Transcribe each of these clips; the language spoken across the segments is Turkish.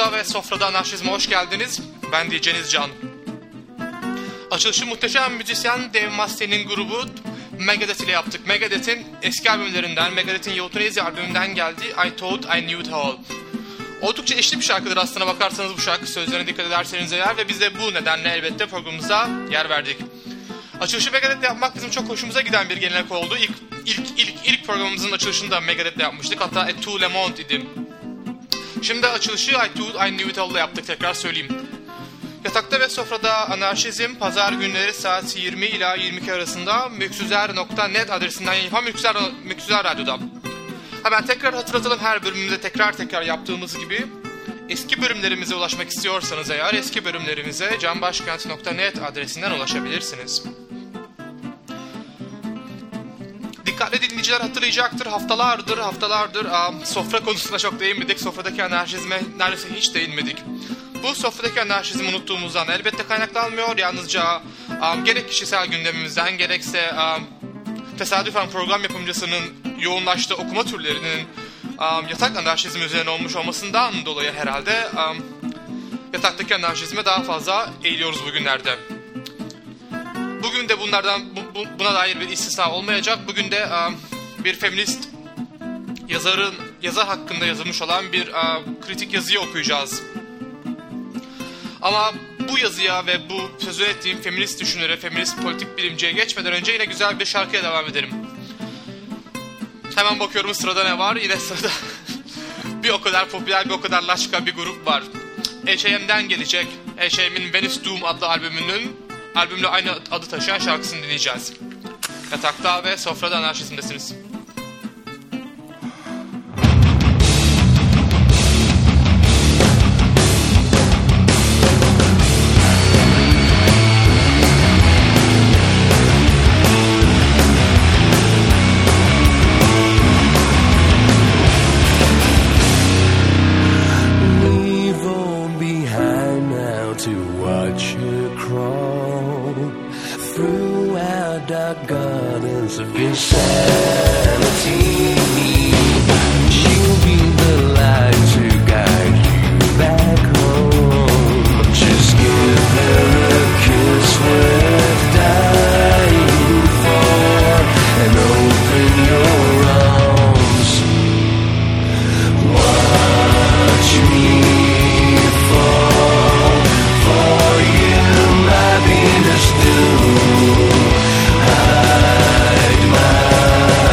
Yatakta ve Sofrada Anarşizme hoş geldiniz. Ben DJ Can. Açılışı muhteşem müzisyen Dave Mustaine'in grubu Megadeth ile yaptık. Megadeth'in eski albümlerinden, Megadeth'in Euthanasia albümünden geldi I Thought I Knew It All. Oldukça eşli bir şarkıdır aslına bakarsanız bu şarkı, sözlerine dikkat ederseniz eğer, ve biz de bu nedenle elbette programımıza yer verdik. Açılışı Megadeth'le yapmak bizim çok hoşumuza giden bir gelenek oldu. İlk programımızın açılışını da Megadeth'le yapmıştık. Hatta A Tout Le Monde idi. Şimdi açılışı I Thought I Knew It All'la yaptık, tekrar söyleyeyim. Yatakta ve Sofrada Anarşizm pazar günleri saat 20 ila 22 arasında müksüzer.net adresinden yapan Müksüzer Radyo'da. Hemen tekrar hatırlatalım, her bölümümüzde tekrar yaptığımız gibi. Eski bölümlerimize ulaşmak istiyorsanız eğer eski bölümlerimize canbaşkent.net adresinden ulaşabilirsiniz. Dikkatli dinleyiciler hatırlayacaktır, haftalardır sofra konusuna çok değinmedik. Sofradaki anarşizme neredeyse hiç değinmedik. Bu sofradaki anarşizmi unuttuğumuzdan elbette kaynaklanmıyor. Yalnızca gerek kişisel gündemimizden gerekse tesadüfen program yapımcısının yoğunlaştığı okuma türlerinin yatak anarşizmi üzerine olmuş olmasından dolayı herhalde yataktaki anarşizme daha fazla eğiliyoruz bugünlerde. Bugün de buna dair bir istisna olmayacak. Bugün de bir feminist yazar hakkında yazılmış olan bir kritik yazıyı okuyacağız. Ama bu yazıya ve bu sözü ettiğim feminist düşünüre, feminist politik bilimciye geçmeden önce yine güzel bir şarkıya devam edelim. Hemen bakıyorum sırada ne var. Yine sırada bir o kadar popüler, bir o kadar laçka bir grup var. H&M'den gelecek. H&M'in Venice Doom adlı albümle aynı adı taşıyan şarkısını dinleyeceğiz. Yatakta ve Sofrada Anarşizm'desiniz. Gardens of insanity. She'll be the light to guide you back home. Just give her a kiss worth dying for, and open your arms. Watch me fall for you, happiness due. Hide my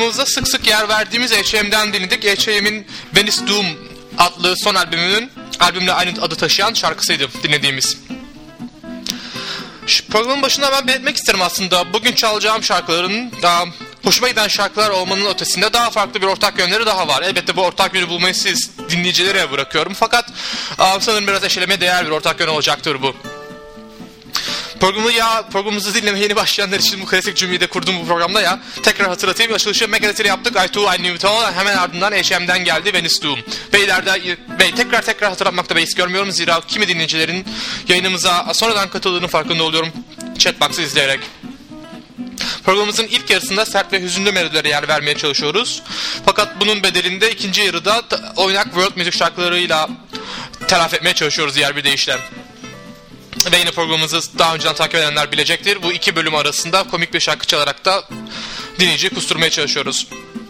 Programımızda sık sık yer verdiğimiz H.M.'den dinledik. H.M.'in Venice Doom adlı son albümle aynı adı taşıyan şarkısıydı dinlediğimiz. Programın başında ben belirtmek isterim aslında. Bugün çalacağım şarkıların hoşuma giden şarkılar olmanın ötesinde daha farklı bir ortak yönleri daha var. Elbette bu ortak yönü bulmayı siz dinleyicilere bırakıyorum. Fakat sanırım biraz eşelemeye değer bir ortak yön olacaktır bu. Programımızı dinlemeye yeni başlayanlar için bu klasik cümleyi de kurdum bu programda ya. Tekrar hatırlatayım. Açılışı Megadeth'le yaptık. I Too, I Knew It All. Hemen ardından H.M.'den geldi Venice Doom. Ve tekrar hatırlatmakta beis görmüyorum. Zira kimi dinleyicilerin yayınımıza sonradan katıldığının farkında oluyorum. Chatbox'ı izleyerek. Programımızın ilk yarısında sert ve hüzünlü melodilere yer vermeye çalışıyoruz. Fakat bunun bedelinde ikinci yarıda oynak world müzik şarkılarıyla telafi etmeye çalışıyoruz diğer bir deyişle. Ve yine programımızı daha önceden takip edenler bilecektir. Bu iki bölüm arasında komik bir şarkı çalarak da dinleyiciyi kusturmaya çalışıyoruz.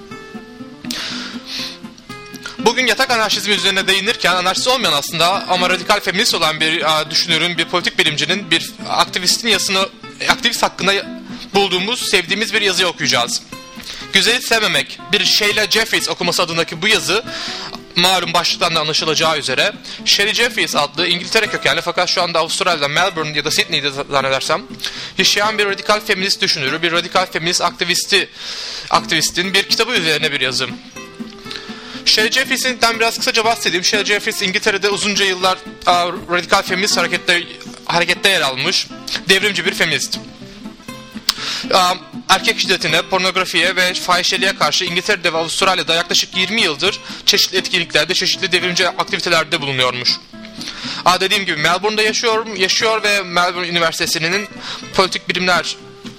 Bugün yatak anarşizmi üzerine değinirken anarşist olmayan aslında ama radikal feminist olan bir düşünürün, bir politik bilimcinin, bir aktivist hakkında bulduğumuz, sevdiğimiz bir yazıyı okuyacağız. Güzeli sevmemek, bir Sheila Jeffries okuması adındaki bu yazı, malum başlıktan da anlaşılacağı üzere, Shelley Jeffries adlı İngiltere kökenli fakat şu anda Avustralya'da Melbourne ya da Sydney'de zannedersem yaşayan bir radikal feminist düşünürü, bir radikal feminist aktivistin bir kitabı üzerine bir yazı. Shelley Jeffries'den biraz kısaca bahsedeyim. Shelley Jeffries İngiltere'de uzunca yıllar radikal feminist harekette yer almış, devrimci bir feminist. Erkek şiddetine, pornografiye ve fahişeliğe karşı İngiltere'de ve Avustralya'da yaklaşık 20 yıldır çeşitli etkinliklerde, çeşitli devrimci aktivitelerde bulunuyormuş. Dediğim gibi Melbourne'da yaşıyor ve Melbourne Üniversitesi'nin politik bilimler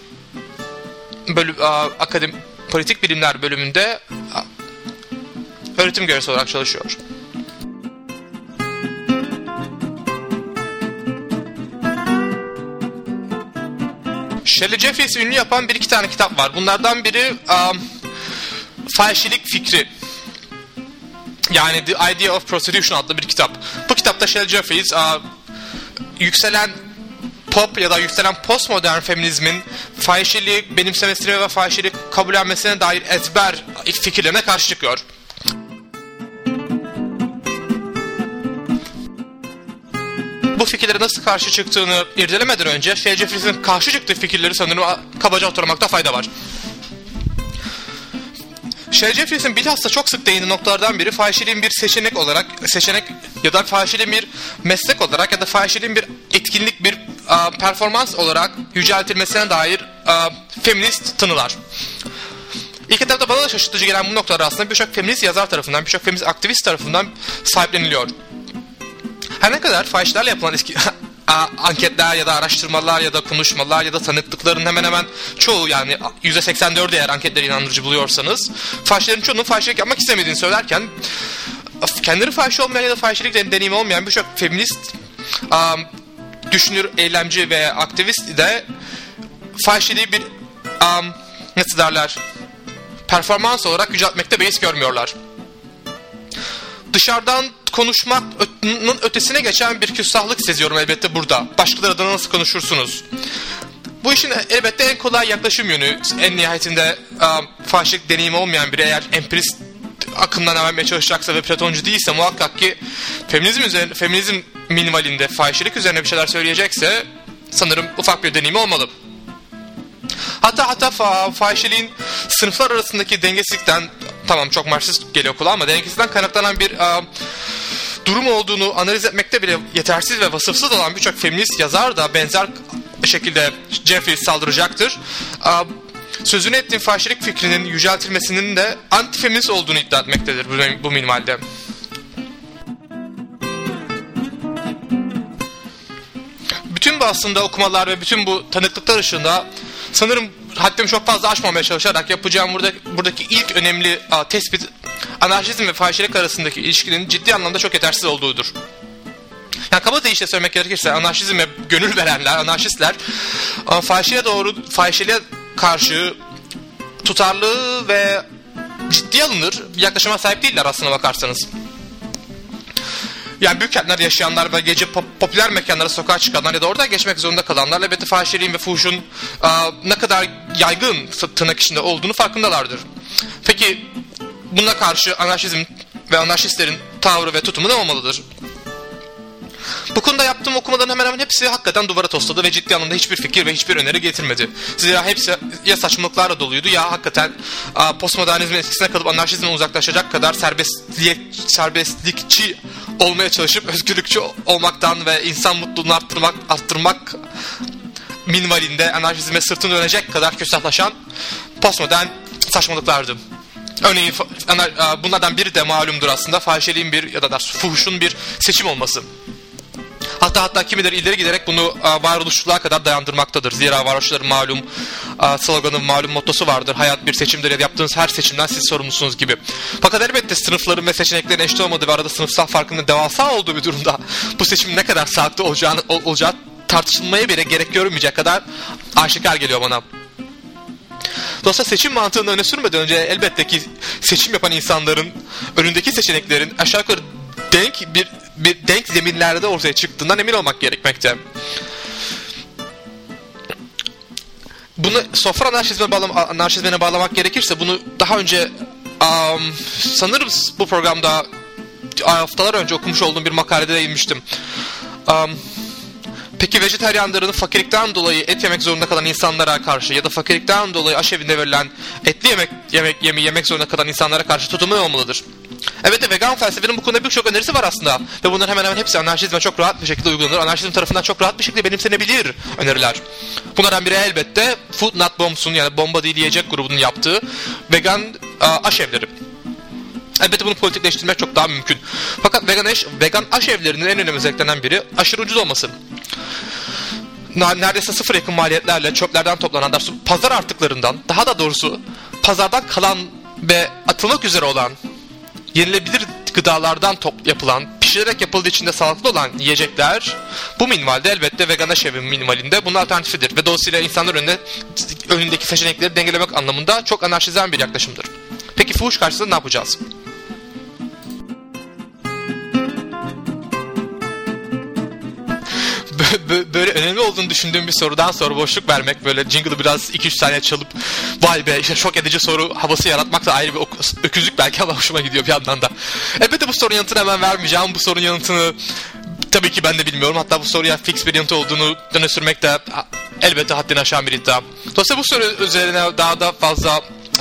bölümünde öğretim görevlisi olarak çalışıyor. Shelley Jeffries'i ünlü yapan bir iki tane kitap var. Bunlardan biri Fahişelik Fikri. Yani The Idea of Prostitution adlı bir kitap. Bu kitapta Shelley Jeffries yükselen pop ya da yükselen postmodern feminizmin fahişeliği benimsemesine ve fahişeliği kabullenmesine dair ezber fikirlerine karşı çıkıyor. Bu fikirlere nasıl karşı çıktığını irdelemeden önce Shelley Jeffries'in karşı çıktığı fikirleri sanırım kabaca oturmakta fayda var. Shelley Jeffries'in bilhassa çok sık değindiği noktalardan biri fahişeliğin bir seçenek ya da fahişeliğin bir meslek olarak ya da fahişeliğin bir etkinlik, bir performans olarak yüceltilmesine dair feminist tınılar. İlk etapta bana da şaşırtıcı gelen bu noktalar aslında birçok feminist yazar tarafından, birçok feminist aktivist tarafından sahipleniliyor. Her ne kadar fahişlerle yapılan anketler ya da araştırmalar ya da konuşmalar ya da tanıklıkların hemen hemen çoğu, yani %84'ü eğer anketleri inandırıcı buluyorsanız, fahişlerin çoğunun fahişelik yapmak istemediğini söylerken, kendileri fahiş olmayan ya da fahişelik deneyimi olmayan birçok feminist düşünür, eylemci ve aktivist de fahişeliği bir performans olarak yüceltmekte beis görmüyorlar. Dışarıdan konuşmanın ötesine geçen bir küstahlık seziyorum elbette burada. Başkaları adına nasıl konuşursunuz? Bu işin elbette en kolay yaklaşım yönü, en nihayetinde fahişelik deneyimi olmayan biri eğer empirist akımdan vermeye çalışacaksa ve Platoncu değilse muhakkak ki feminizm minimalinde fahişelik üzerine bir şeyler söyleyecekse sanırım ufak bir deneyimi olmalı. Hatta fahişeliğin sınıflar arasındaki dengesizlikten, tamam çok Marksist geliyor kulağa ama dengesizlikten kaynaklanan bir durum olduğunu analiz etmekte bile yetersiz ve vasıfsız olan birçok feminist yazar da benzer şekilde Jeffries saldıracaktır. Sözünü ettiğim fahişelik fikrinin yüceltilmesinin de antifeminist olduğunu iddia etmektedir bu minimalde. Bütün bu aslında okumalar ve bütün bu tanıklıklar ışığında sanırım haddimi çok fazla aşmamaya çalışarak yapacağım buradaki ilk önemli tespit, anarşizm ve fahişelik arasındaki ilişkinin ciddi anlamda çok yetersiz olduğudur. Yani kaba deyişle söylemek gerekirse anarşizme gönül verenler, anarşistler fahişeliğe karşı tutarlı ve ciddi alınır bir yaklaşıma sahip değiller aslına bakarsanız. Yani büyük kentlerde yaşayanlar ve gece popüler mekanlara sokağa çıkanlar ya da orada geçmek zorunda kalanlar elbette fahişeliğin ve fuhuşun ne kadar yaygın tırnak içinde olduğunu farkındalardır. Peki buna karşı anarşizm ve anarşistlerin tavrı ve tutumu ne olmalıdır? Bu konuda yaptığım okumaların hemen hemen hepsi hakikaten duvara tosladı ve ciddi anlamda hiçbir fikir ve hiçbir öneri getirmedi. Zira hepsi ya saçmalıklarla doluydu ya hakikaten postmodernizmin etkisine kalıp anarşizmden uzaklaşacak kadar serbestlikçi olmaya çalışıp özgürlükçü olmaktan ve insan mutluluğunu arttırmak minvalinde anarşizme sırtını dönecek kadar küstahlaşan postmodern saçmalıklardı. Örneğin bunlardan biri de malumdur aslında fahişeliğin ya da fuhuşun bir seçim olması. Hatta kimileri ileri giderek bunu varoluşçuluğa kadar dayandırmaktadır. Zira varoluşçuların malum sloganı, malum mottosu vardır. Hayat bir seçimdir ya da yaptığınız her seçimden siz sorumlusunuz gibi. Fakat elbette sınıfların ve seçeneklerin eşit olmadığı ve arada sınıfsal farkının devasa olduğu bir durumda bu seçimin ne kadar sağlıklı olacağı tartışılmaya bile gerek görmeyecek kadar aşikar geliyor bana. Dolayısıyla seçim mantığını öne sürmeden önce elbette ki seçim yapan insanların önündeki seçeneklerin aşağı yukarı denk zeminlerde ortaya çıktığından emin olmak gerekmekte. Bunu sofra anarşizmine bağlamak gerekirse bunu daha önce sanırım bu programda haftalar önce okumuş olduğum bir makalede değinmiştim. Peki vejetaryenlerin fakirlikten dolayı et yemek zorunda kalan insanlara karşı ya da fakirlikten dolayı aşevinde verilen etli yemek zorunda kalan insanlara karşı tutumu ne olmalıdır? Evet de vegan felsefenin bu konuda birçok önerisi var aslında. Ve bunların hemen hemen hepsi anarşizme çok rahat bir şekilde uygulanır. Anarşizm tarafından çok rahat bir şekilde benimsenebilir öneriler. Bunlardan biri elbette Food Not Bombs'un yani bomba değil yiyecek grubunun yaptığı vegan aşevleri. Elbette bunu politikleştirmek çok daha mümkün. Fakat vegan aşevlerinin en önemli özelliklerinden biri aşırı ucuz olması. Neredeyse sıfır yakın maliyetlerle çöplerden toplanan pazar artıklarından, daha da doğrusu pazardan kalan ve atılmak üzere olan yenilebilir gıdalardan yapılan, pişirerek yapıldığı için de sağlıklı olan yiyecekler bu minvalde elbette vegan aşevin minvalinde bunun alternatifidir. Ve dolayısıyla insanlar önündeki seçenekleri dengelemek anlamında çok anarşizan bir yaklaşımdır. Peki fuhuş karşısında ne yapacağız? Böyle önemli olduğunu düşündüğüm bir sorudan sonra boşluk vermek, böyle jingle'ı biraz 2-3 saniye çalıp vay be işte şok edici soru havası yaratmak da ayrı bir öküzlük belki ama hoşuma gidiyor bir yandan da. Elbette bu sorunun yanıtını hemen vermeyeceğim. Bu sorunun yanıtını tabii ki ben de bilmiyorum. Hatta bu soruya fix bir yanıt olduğunu öne sürmek de elbette haddini aşan bir iddia. Dolayısıyla bu soru üzerine daha da fazla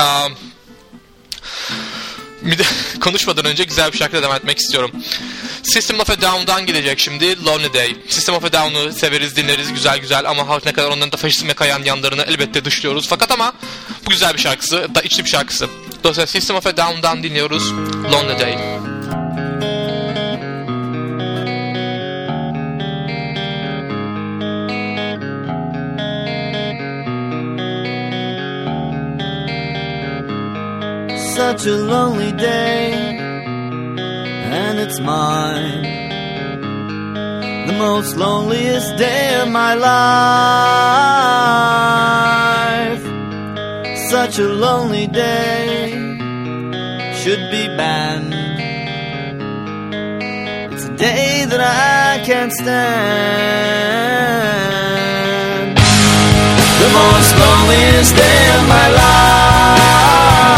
konuşmadan önce güzel bir şarkıyla devam etmek istiyorum. System of a Down'dan gelecek şimdi Lonely Day. System of a Down'u severiz, dinleriz güzel ama ne kadar onların da faşizme kayan yanlarını elbette dışlıyoruz. Fakat ama bu güzel bir şarkısı, da içli bir şarkısı. Dolayısıyla System of a Down'dan dinliyoruz Lonely Day. Such a lonely day, and it's mine, the most loneliest day of my life. Such a lonely day should be banned. It's a day that I can't stand. The most loneliest day of my life.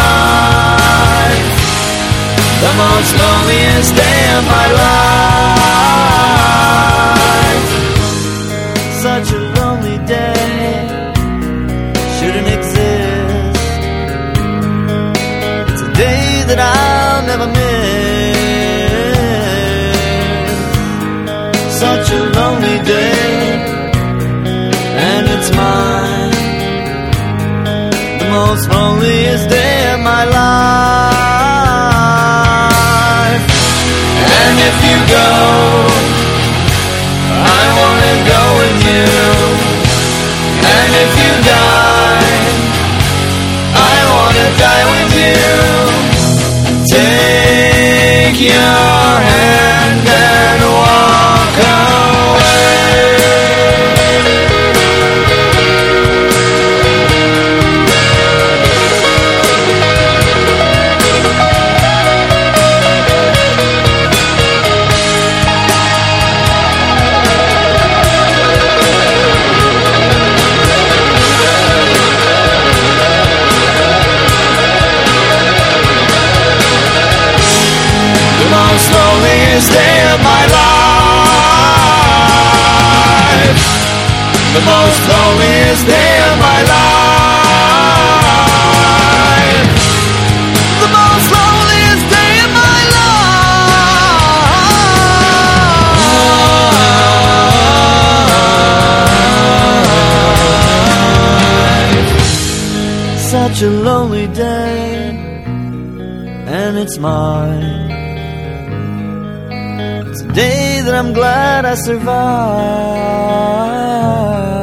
The most loneliest day of my life. Such a lonely day shouldn't exist. It's a day that I'll never miss. Such a lonely day, and it's mine. The most loneliest day of my life. And if you go, I wanna go with you. And if you die, I wanna die with you. Take your hand and walk away. such a lonely day, and it's mine. It's a day that I'm glad I survived.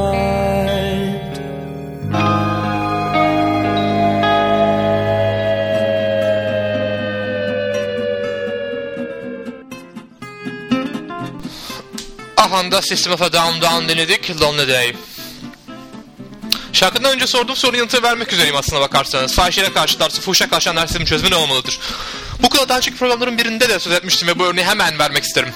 Ahanda System of a Down dinledik, Lonely Day. Şarkıdan önce sorduğum sorunun yanıtı vermek üzereyim aslına bakarsanız. Fahişeyle karşılarsa fuhuşa karşı anarşizmin çözümü ne olmalıdır? Bu konuda daha önceki programların birinde de söz etmiştim ve bu örneği hemen vermek isterim.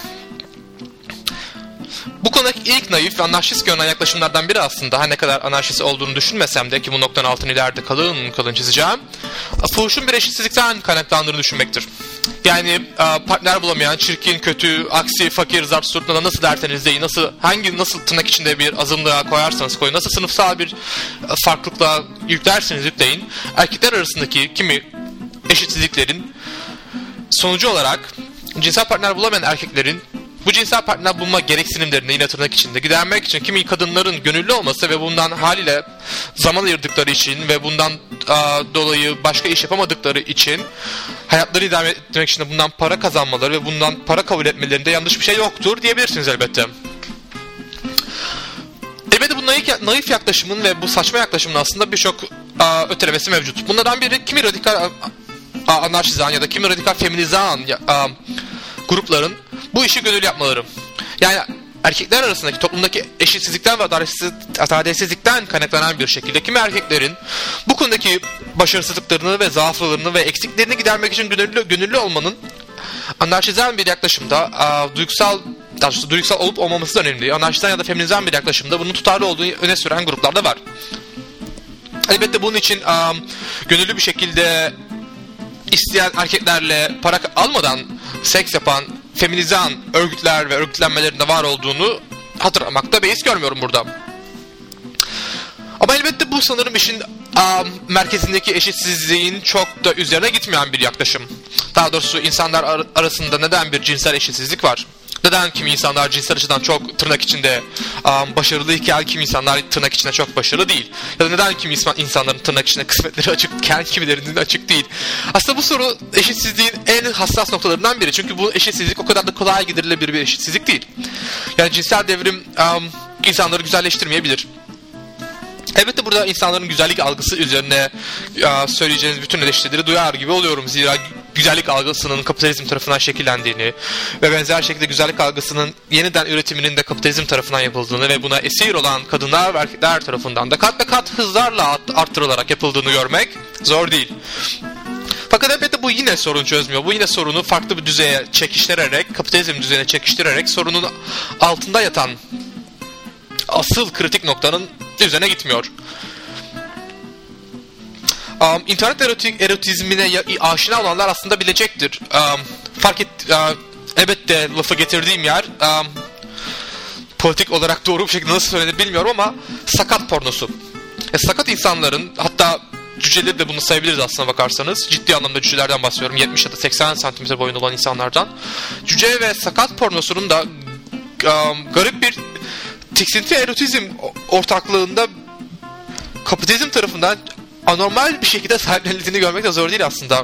Bu konudaki ilk naif ve anarşist görünen yaklaşımlardan biri aslında, her ne kadar anarşist olduğunu düşünmesem de ki bu noktanın altını ileride kalın çizeceğim, fuhuşun bir eşitsizlikten kaynaklandığını düşünmektir. Yani partner bulamayan, çirkin, kötü, aksi, fakir, zart surtuna nasıl derseniz deyin, nasıl tırnak içinde bir azınlığa koyarsanız koyun, nasıl sınıfsal bir farklılıkla yüklerseniz yükleyin, erkekler arasındaki kimi eşitsizliklerin sonucu olarak cinsel partner bulamayan erkeklerin bu cinsel partner bulma gereksinimlerini yine tırnak içinde gidermek için kimi kadınların gönüllü olması ve bundan haliyle zaman ayırdıkları için ve bundan dolayı başka iş yapamadıkları için hayatları idame etmek için de bundan para kazanmaları ve bundan para kabul etmelerinde yanlış bir şey yoktur diyebilirsiniz elbette. Elbette bu naif yaklaşımın ve bu saçma yaklaşımın aslında birçok ötelemesi mevcut. Bunlardan biri kimi radikal anarşizan ya da kimi radikal feminizan grupların bu işi gönüllü yapmaları. Yani erkekler arasındaki toplumdaki eşitsizlikten ve adaletsizlikten kaynaklanan bir şekilde kimi erkeklerin bu konudaki başarısızlıklarını ve zaaflarını ve eksiklerini gidermek için gönüllü olmanın anarşizan bir yaklaşımda duygusal olup olmaması da önemli. Anarşizan ya da feminizan bir yaklaşımda bunun tutarlı olduğunu öne süren gruplar da var. Elbette bunun için gönüllü bir şekilde isteyen erkeklerle para almadan seks yapan feminizan örgütler ve örgütlenmelerin de var olduğunu hatırlamakta beis görmüyorum burada. Ama elbette bu sanırım işin merkezindeki eşitsizliğin çok da üzerine gitmeyen bir yaklaşım. Daha doğrusu insanlar arasında neden bir cinsel eşitsizlik var? Neden kimi insanlar cinsel açıdan çok tırnak içinde başarılıyken kimi insanlar tırnak içinde çok başarılı değil? Ya da neden kimi insanların tırnak içinde kısmetleri açıkken kimilerinin açık değil? Aslında bu soru eşitsizliğin en hassas noktalarından biri. Çünkü bu eşitsizlik o kadar da kolay giderilebilir bir eşitsizlik değil. Yani cinsel devrim insanları güzelleştirmeyebilir. Elbette burada insanların güzellik algısı üzerine söyleyeceğiniz bütün eleştirileri duyar gibi oluyorum. Zira güzellik algısının kapitalizm tarafından şekillendiğini ve benzer şekilde güzellik algısının yeniden üretiminin de kapitalizm tarafından yapıldığını ve buna esir olan kadınlar ve erkekler tarafından da kat be kat hızlarla arttırılarak yapıldığını görmek zor değil. Fakat elbette bu yine sorun çözmüyor. Bu yine sorunu farklı bir düzeye çekiştirerek, kapitalizm düzeyine çekiştirerek sorunun altında yatan asıl kritik noktanın üzerine gitmiyor. İnternet erotizmine aşina olanlar aslında bilecektir. Elbette lafı getirdiğim yer politik olarak doğru bir şekilde nasıl söylenir bilmiyorum ama sakat pornosu. Sakat insanların, hatta cüceleri de bunu sayabiliriz aslına bakarsanız. Ciddi anlamda cücelerden bahsediyorum. 70 ya da 80 santimetre boyunda olan insanlardan. Cüce ve sakat pornosunun da garip bir tiksinti erotizm ortaklığında kapitalizm tarafından anormal bir şekilde sahiplenildiğini görmek de zor değil aslında.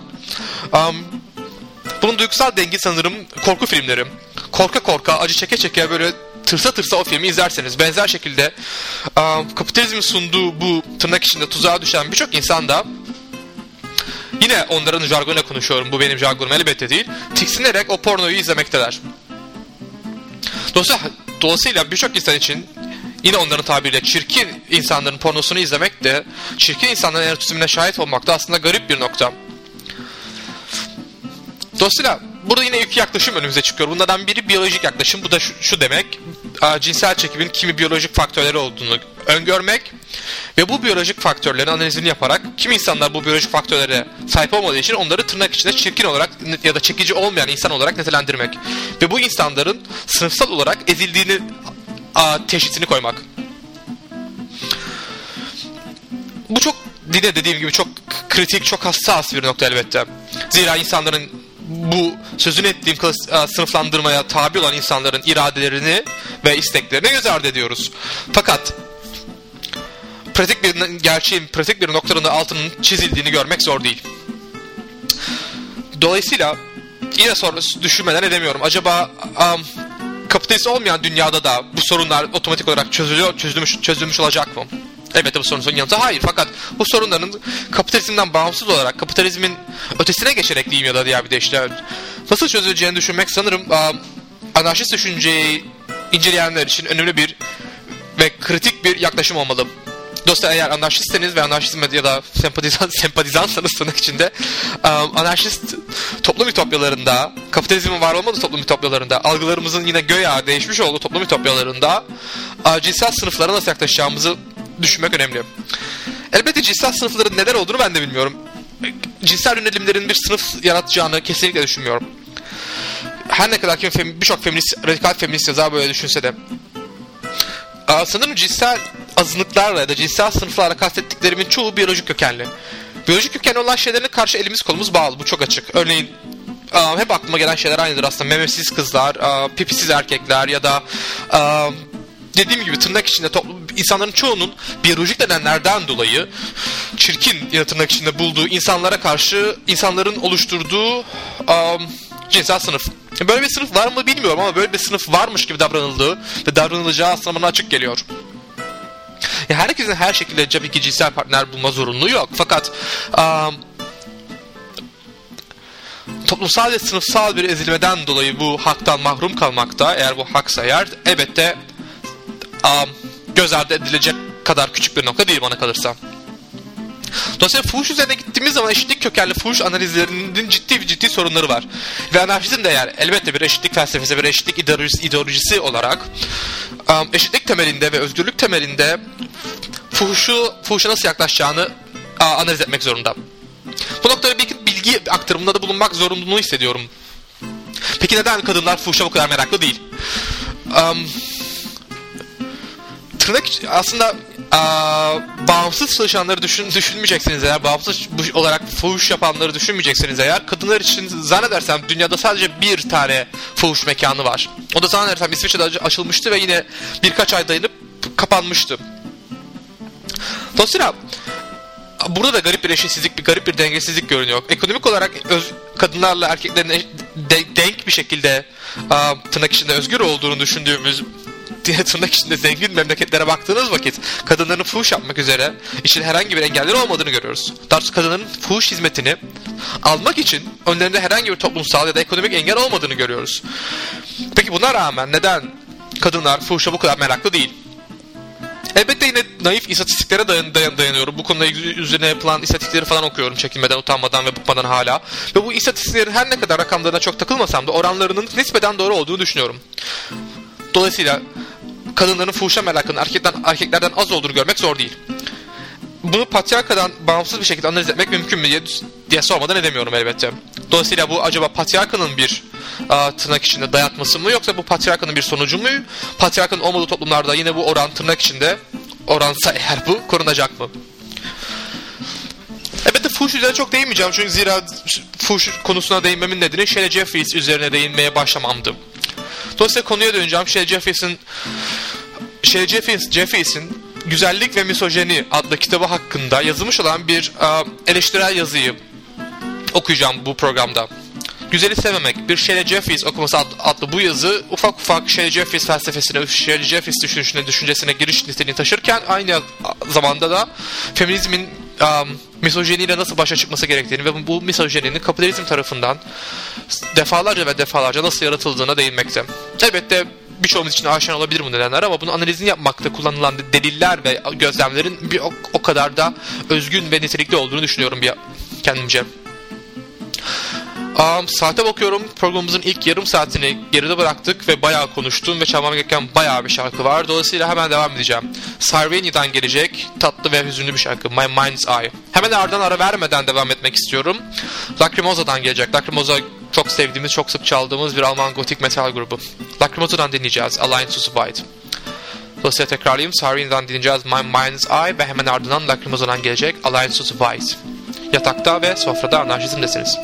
Bunun duygusal dengi sanırım korku filmleri. Korka korka, acı çeke çeke böyle tırsa tırsa o filmi izlerseniz, benzer şekilde kapitalizmin sunduğu bu tırnak içinde tuzağa düşen birçok insan da, yine onların jargonuyla konuşuyorum, bu benim jargonum elbette değil, tiksinerek o pornoyu izlemekteler. Dolayısıyla birçok insan için yine onların tabiriyle çirkin insanların pornosunu izlemek de, çirkin insanların erotizmine şahit olmak da aslında garip bir nokta. Dolayısıyla burada yine iki yaklaşım önümüze çıkıyor. Bunlardan biri biyolojik yaklaşım. Bu da şu demek, cinsel çekimin kimi biyolojik faktörleri olduğunu öngörmek ve bu biyolojik faktörlerin analizini yaparak kimi insanlar bu biyolojik faktörlere sahip olmadığı için onları tırnak içinde çirkin olarak ya da çekici olmayan insan olarak nitelendirmek ve bu insanların sınıfsal olarak ezildiğini teşhisini koymak. Bu çok, yine dediğim gibi çok kritik, çok hassas bir nokta elbette. Zira insanların, bu sözünü ettiğim sınıflandırmaya tabi olan insanların iradelerini ve isteklerini göz ardı ediyoruz. Fakat pratik bir gerçeğin, pratik bir noktanın da altının çizildiğini görmek zor değil. Dolayısıyla yine sonra düşünmeden edemiyorum. Acaba kapitalist olmayan dünyada da bu sorunlar otomatik olarak çözülmüş olacak mı? Elbette bu sorunun yanıtı hayır. Fakat bu sorunların kapitalizmden bağımsız olarak, kapitalizmin ötesine geçerek diyeyim ya da diğer bir deyişle nasıl çözüleceğini düşünmek sanırım anarşist düşünceyi inceleyenler için önemli bir ve kritik bir yaklaşım olmalı. Dostlar, eğer anarşistseniz ve anarşizme ya da sempatizansanız tırnak içinde anarşist toplum ütopyalarında, kapitalizmin var olmadığı toplum ütopyalarında, algılarımızın yine göya değişmiş olduğu toplum ütopyalarında cinsel sınıflara nasıl yaklaşacağımızı düşünmek önemli. Elbette cinsel sınıfların neden olduğunu ben de bilmiyorum. Cinsel yönelimlerin bir sınıf yaratacağını kesinlikle düşünmüyorum. Her ne kadar birçok radikal feminist yazar böyle düşünse de. Sanırım cinsel azınlıklarla ya da cinsel sınıflarla kastettiklerimin çoğu biyolojik kökenli. Biyolojik kökenli olan şeylerine karşı elimiz kolumuz bağlı. Bu çok açık. Örneğin hep aklıma gelen şeyler aynıdır aslında. Memesiz kızlar, pipisiz erkekler ya da dediğim gibi tırnak içinde insanların çoğunun biyolojik nedenlerden dolayı çirkin ya tırnak içinde bulduğu insanlara karşı insanların oluşturduğu cinsel sınıf. Böyle bir sınıf var mı bilmiyorum ama böyle bir sınıf varmış gibi davranıldığı ve davranılacağı aslında bana açık geliyor. Ya herkesin her şekilde tabii ki cinsel partner bulma zorunluluğu yok. Fakat toplumsal ve sınıfsal bir ezilmeden dolayı bu haktan mahrum kalmakta, eğer bu haksa eğer, elbette göz ardı edilecek kadar küçük bir nokta değil bana kalırsa. Dolayısıyla fuhuş üzerine gittiğimiz zaman eşitlik kökenli fuhuş analizlerinin ciddi sorunları var. Ve anarşizm de eğer elbette bir eşitlik felsefesi, bir eşitlik ideolojisi olarak eşitlik temelinde ve özgürlük temelinde fuhuşa nasıl yaklaşacağını analiz etmek zorunda. Bu noktada bilgi aktarımında da bulunmak zorunluluğunu hissediyorum. Peki neden kadınlar fuhuşa bu kadar meraklı değil? Aslında bağımsız çalışanları düşünmeyeceksiniz eğer, bağımsız olarak fuhuş yapanları düşünmeyeceksiniz eğer, kadınlar için zannedersem dünyada sadece bir tane fuhuş mekanı var. O da zannedersem İsviçre'de açılmıştı ve yine birkaç ay dayanıp kapanmıştı. Dolayısıyla burada da garip bir eşitsizlik, garip bir dengesizlik görünüyor. Ekonomik olarak kadınlarla erkeklerin denk bir şekilde tırnak içinde özgür olduğunu düşündüğümüz, tırnak içinde zengin memleketlere baktığınız vakit kadınların fuhuş yapmak üzere için herhangi bir engelleri olmadığını görüyoruz. Daha doğrusu kadınların fuhuş hizmetini almak için önlerinde herhangi bir toplumsal ya da ekonomik engel olmadığını görüyoruz. Peki buna rağmen neden kadınlar fuhuşa bu kadar meraklı değil? Elbette yine naif istatistiklere dayanıyorum. Bu konuda üzerine yapılan istatistikleri falan okuyorum çekinmeden, utanmadan ve bıkmadan hala. Ve bu istatistiklerin her ne kadar rakamlarına çok takılmasam da oranlarının nispeten doğru olduğunu düşünüyorum. Dolayısıyla kadınların fuhuşa merakının erkeklerden az olduğunu görmek zor değil. Bunu patriarkadan bağımsız bir şekilde analiz etmek mümkün mü diye sormadan edemiyorum elbette. Dolayısıyla bu acaba patriarkanın bir tırnak içinde dayatması mı, yoksa bu patriarkanın bir sonucu mu? Patriarkanın olmadığı toplumlarda yine bu oran tırnak içinde, oransa eğer bu korunacak mı? Elbette fuhuş üzerine çok değinmeyeceğim çünkü zira fuhuş konusuna değinmemin nedeni Shelley Jeffries üzerine değinmeye başlamamdı. Dolayısıyla konuya döneceğim. Shelley Jeffries'in Güzellik ve Misojeni adlı kitabı hakkında yazılmış olan bir eleştirel yazıyı okuyacağım bu programda. Güzeli Sevmemek, bir Shelley Jeffries okuması adlı bu yazı ufak ufak Shelley Jeffries felsefesine, Shelley Jeffries düşüncesine giriş niteliğini taşırken aynı zamanda da feminizmin misojeniyle nasıl başa çıkması gerektiğini ve bu misojeninin kapitalizm tarafından defalarca nasıl yaratıldığına değinmekte. Elbette birçoğumuz için aşina olabilir bu nedenler ama bunun analizini yapmakta kullanılan deliller ve gözlemlerin o kadar da özgün ve nitelikli olduğunu düşünüyorum kendimce. Saate bakıyorum, programımızın ilk yarım saatini geride bıraktık ve bayağı konuştum ve çalmam gereken bayağı bir şarkı var. Dolayısıyla hemen devam edeceğim. Sarveni'den gelecek tatlı ve hüzünlü bir şarkı, My Mind's Eye. Hemen ardından ara vermeden devam etmek istiyorum. Lacrimosa'dan gelecek. Lacrimosa çok sevdiğimiz, çok sık çaldığımız bir Alman gotik metal grubu. Lacrimosa'dan dinleyeceğiz, Alliance to Survive. Dolayısıyla tekrarlayayım, Sarveni'den dinleyeceğiz My Mind's Eye ve hemen ardından Lacrimosa'dan gelecek Alliance to Survive. Yatakta ve sofrada anarşizmdesiniz.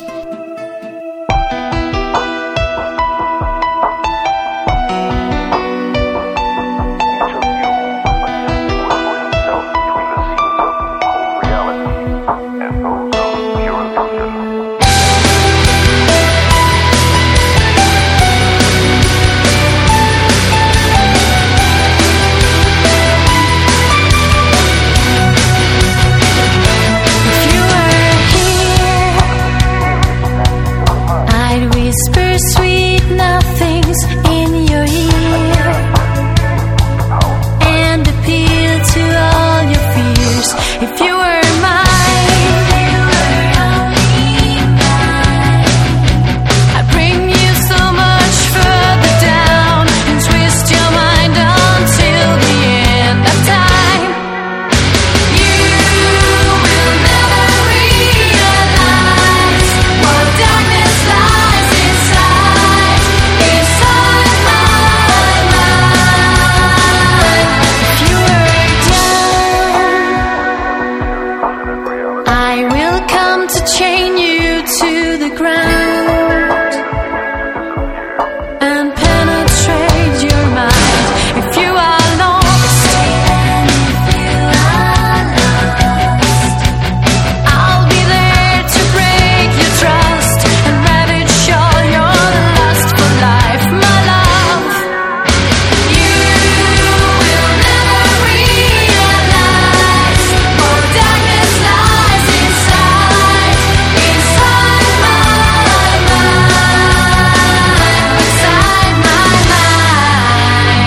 ground and penetrate your mind. If you are lost, I'll be there to break your trust and ravage all your lust for life, my love. You will never realize all darkness lies inside my mind, inside my mind.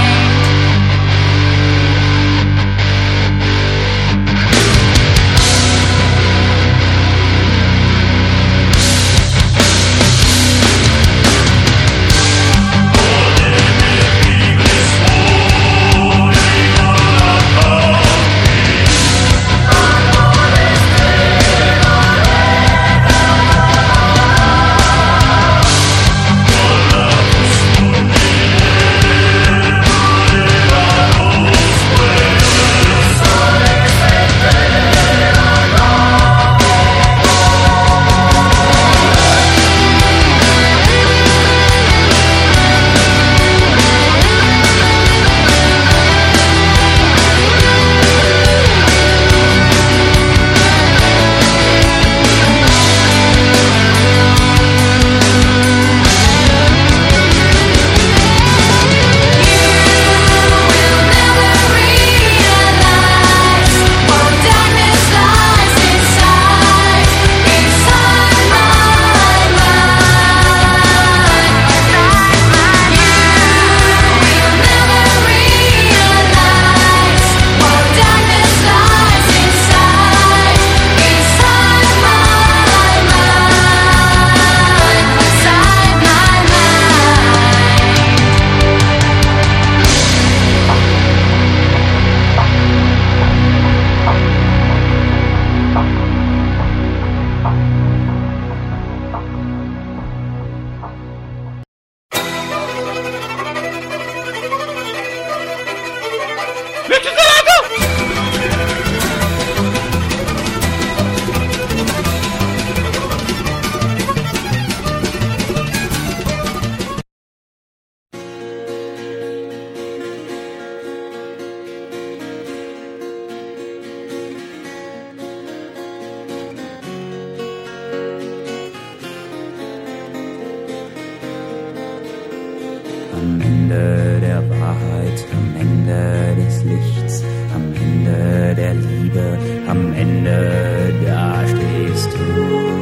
Am Ende der Wahrheit, am Ende des Lichts, am Ende der Liebe, am Ende, da stehst du.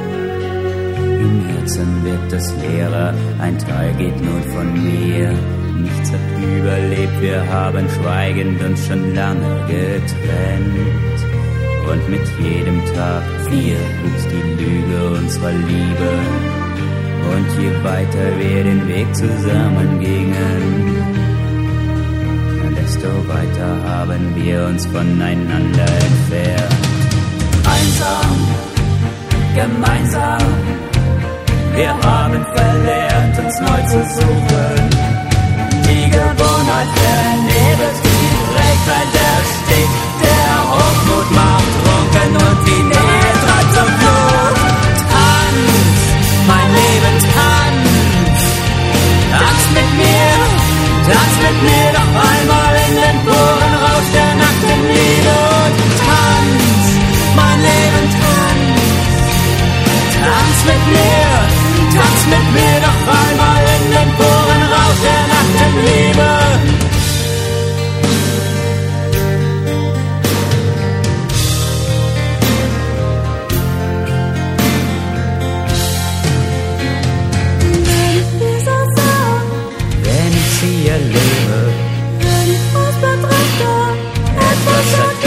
Im Herzen wird es leerer, ein Teil geht nun von mir. Nichts hat überlebt, wir haben schweigend uns schon lange getrennt. Und mit jedem Tag wuchs die Lüge unserer Liebe. Und je weiter wir den Weg zusammen gingen, desto weiter haben wir uns voneinander entfernt. Einsam, gemeinsam, wir haben verlernt, uns neu zu suchen. Die Gewohnheit vernebelt, die Trägheit erstickt, der Hochmut macht trunken und die Nähe treibt zur Flut. Tanz, mein Leben, tanz, tanz mit mir doch einmal in den puren Rausch der nackten Liebe. Und tanz, mein Leben, tanz mit mir doch einmal in den puren Rausch der nackten Liebe. Erlebe, Wenn ich uns betrachte, etwas hat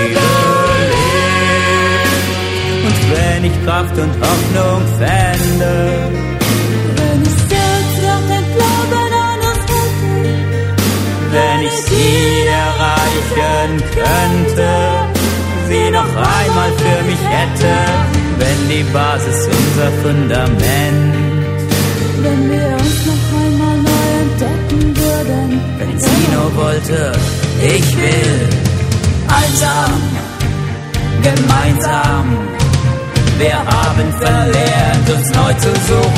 überlebt. Und wenn ich Kraft und Hoffnung fände, wenn ich selbst noch den Glauben an uns hätte, wenn ich sie erreichen könnte, sie noch einmal für mich hätte, wenn die Basis unser Fundament, wenn wir uns noch einmal neu entdecken würden, wenn sie nur wollte, ich will, einsam, gemeinsam, wir haben verlernt, uns neu zu suchen.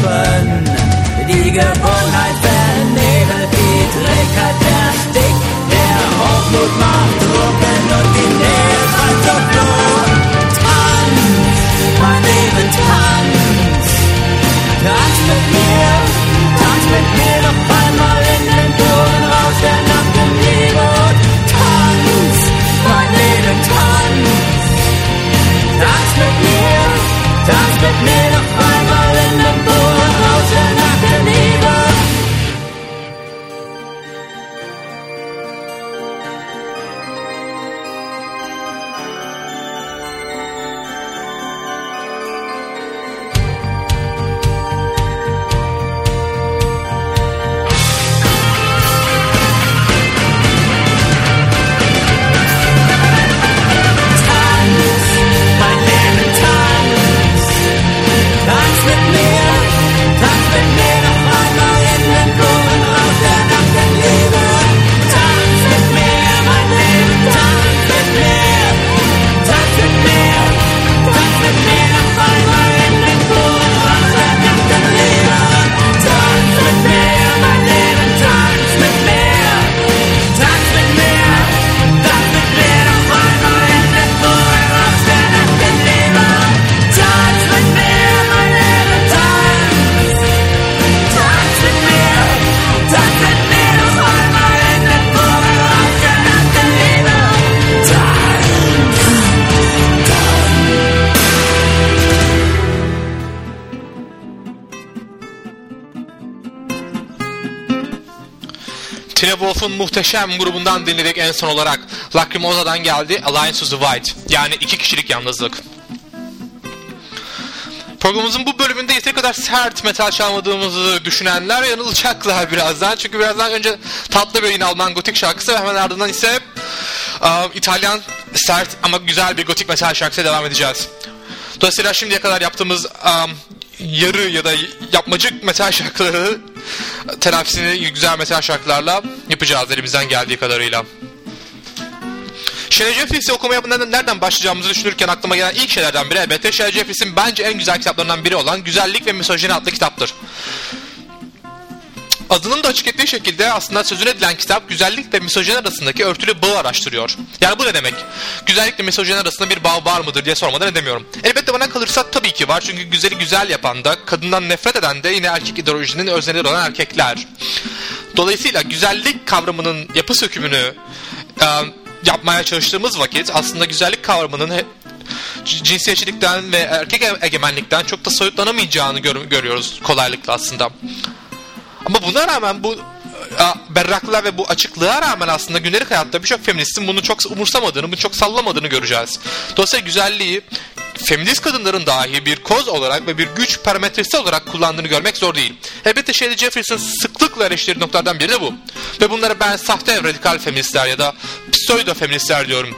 Tina Wolf'un muhteşem grubundan dinledik en son olarak. Lacrimosa'dan geldi Alliance to Divide. Yani 2 kişilik yalnızlık. Programımızın bu bölümünde yeteri kadar sert metal çalmadığımızı düşünenler yanılacaklar birazdan. Çünkü birazdan önce tatlı bir yine Alman gotik şarkısı ve hemen ardından ise İtalyan sert ama güzel bir gotik metal şarkısına devam edeceğiz. Dolayısıyla şimdiye kadar yaptığımız yarı ya da yapmacık metal şarkıları telafisini güzel metal şarkılarla yapacağız elimizden geldiği kadarıyla. Shelley Jeffries'i okumaya nereden başlayacağımızı düşünürken aklıma gelen ilk şeylerden biri elbette Shelley Jeffries'in bence en güzel kitaplarından biri olan Güzellik ve Misojini adlı kitaptır. Adının da açık ettiği şekilde aslında sözünü edilen kitap güzellik ve misojini arasındaki örtülü bağı araştırıyor. Yani bu ne demek? Güzellik ve misojini arasında bir bağ var mıdır diye sormadan edemiyorum. Elbette bana kalırsa tabii ki var. Çünkü güzeli güzel yapan da, kadından nefret eden de yine erkek ideolojinin özneleri olan erkekler. Dolayısıyla güzellik kavramının yapı sökümünü yapmaya çalıştığımız vakit aslında güzellik kavramının cinsiyetçilikten ve erkek egemenlikten çok da soyutlanamayacağını görüyoruz kolaylıkla aslında. Ama buna rağmen bu berraklığa ve bu açıklığa rağmen aslında gündelik hayatta birçok feministin bunu çok umursamadığını, bunu çok sallamadığını göreceğiz. Dolayısıyla güzelliği feminist kadınların dahi bir koz olarak ve bir güç parametresi olarak kullandığını görmek zor değil. Elbette Shelley Jeffries'in sıklıkla eleştirdiği noktalardan biri de bu. Ve bunlara ben sahte radikal feministler ya da pseudo feministler diyorum.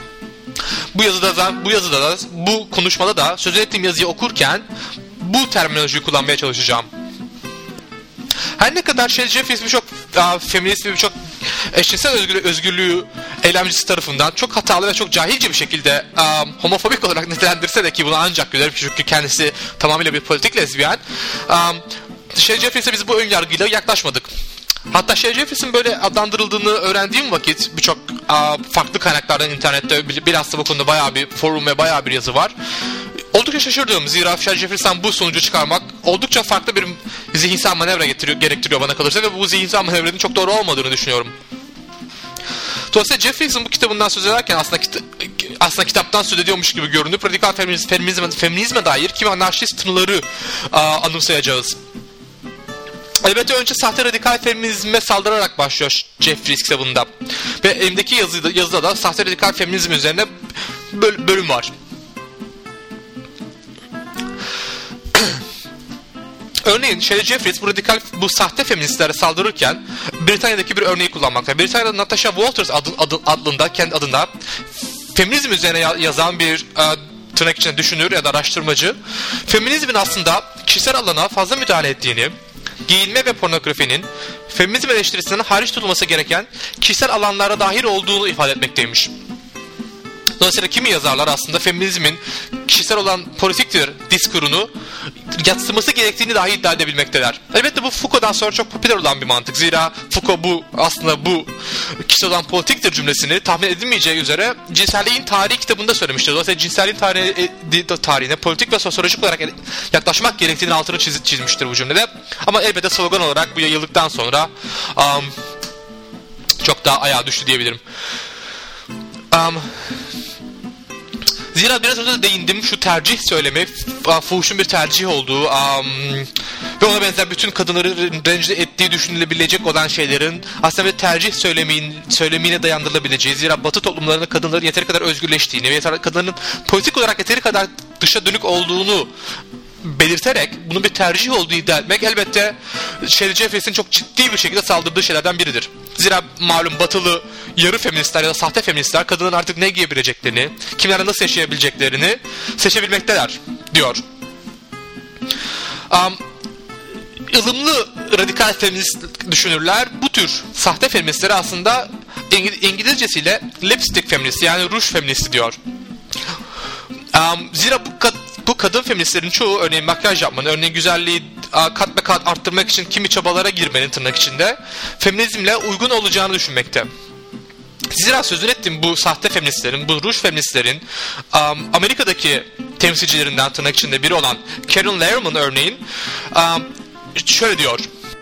Bu konuşmada da söz ettiğim yazıyı okurken bu terminolojiyi kullanmaya çalışacağım. Her ne kadar Shelley Jeffries birçok feminist ve birçok eşcinsel özgürlüğü eylemcisi tarafından çok hatalı ve çok cahilce bir şekilde homofobik olarak nitelendirse de ki bunu ancak gülerim çünkü kendisi tamamıyla bir politik lezbiyen. Shelley Jeffries'e biz bu önyargıyla yaklaşmadık. Hatta Shelley Jeffries'in böyle adlandırıldığını öğrendiğim vakit birçok farklı kaynaklardan internette bilhassa bu konuda bayağı bir forum ve bayağı bir yazı var. Oldukça şaşırdım. Zira Shelley Jeffries'ten bu sonucu çıkarmak oldukça farklı bir zihinsel manevra gerektiriyor bana kalırsa ve bu zihinsel manevranın çok doğru olmadığını düşünüyorum. Dolayısıyla Jeffries'in bu kitabından söz ederken aslında kitaptan söz ediyormuş gibi görünüp radikal feminizme dair kimi anarşist tınıları anımsayacağız. Elbette önce sahte radikal feminizme saldırarak başlıyor Jeffries kitabında. Ve elimdeki yazıda da sahte radikal feminizm üzerine bölüm var. Örneğin Shelley Jeffries bu sahte feministlere saldırırken Britanya'daki bir örneği kullanmakta. Britanya'da Natasha Walters adında kendi adında feminizm üzerine yazan bir tırnak içinde düşünür ya da araştırmacı feminizmin aslında kişisel alana fazla müdahale ettiğini, giyinme ve pornografinin feminizm eleştirisinden hariç tutulması gereken kişisel alanlara dahil olduğunu ifade etmekteymiş. Dolayısıyla kimi yazarlar aslında feminizmin kişisel olan politiktir diskurunu yatsıması gerektiğini dahi iddia edebilmekteler. Elbette bu Foucault'dan sonra çok popüler olan bir mantık. Zira Foucault bu kişisel olan politiktir cümlesini tahmin edilmeyeceği üzere cinselliğin tarihi kitabında söylemiştir. Dolayısıyla cinselliğin tarihine politik ve sosyolojik olarak yaklaşmak gerektiğinin altını çizmiştir bu cümlede. Ama elbette slogan olarak bu yayıldıktan sonra çok daha ayağa düştü diyebilirim. Zira biraz önce de değindim şu tercih söylemi, fuhuşun bir tercih olduğu ve ona benzer bütün kadınları rencide ettiği düşünülebilecek olan şeylerin aslında bir tercih söylemine dayandırılabileceği. Zira Batı toplumlarında kadınların yeteri kadar özgürleştiğini ve kadınların politik olarak yeteri kadar dışa dönük olduğunu belirterek bunun bir tercih olduğunu iddia etmek elbette Shelley Jeffries'in çok ciddi bir şekilde saldırdığı şeylerden biridir. Zira malum batılı yarı feministler ya da sahte feministler kadının artık ne giyebileceklerini, kimlerle nasıl yaşayabileceklerini seçebilmekteler diyor. ılımlı radikal feminist düşünürler bu tür sahte feministleri aslında İngilizcesiyle lipstick feminist yani ruj feministi diyor. Zira bu kadın feministlerin çoğu örneğin makyaj yapmanın, örneğin güzelliği kat be kat arttırmak için kimi çabalara girmenin tırnak içinde feminizmle uygun olacağını düşünmekte. Zira sözünü ettiğim bu sahte feministlerin, bu ruj feministlerin Amerika'daki temsilcilerinden tırnak içinde biri olan Karen Lehrman örneğin şöyle diyor.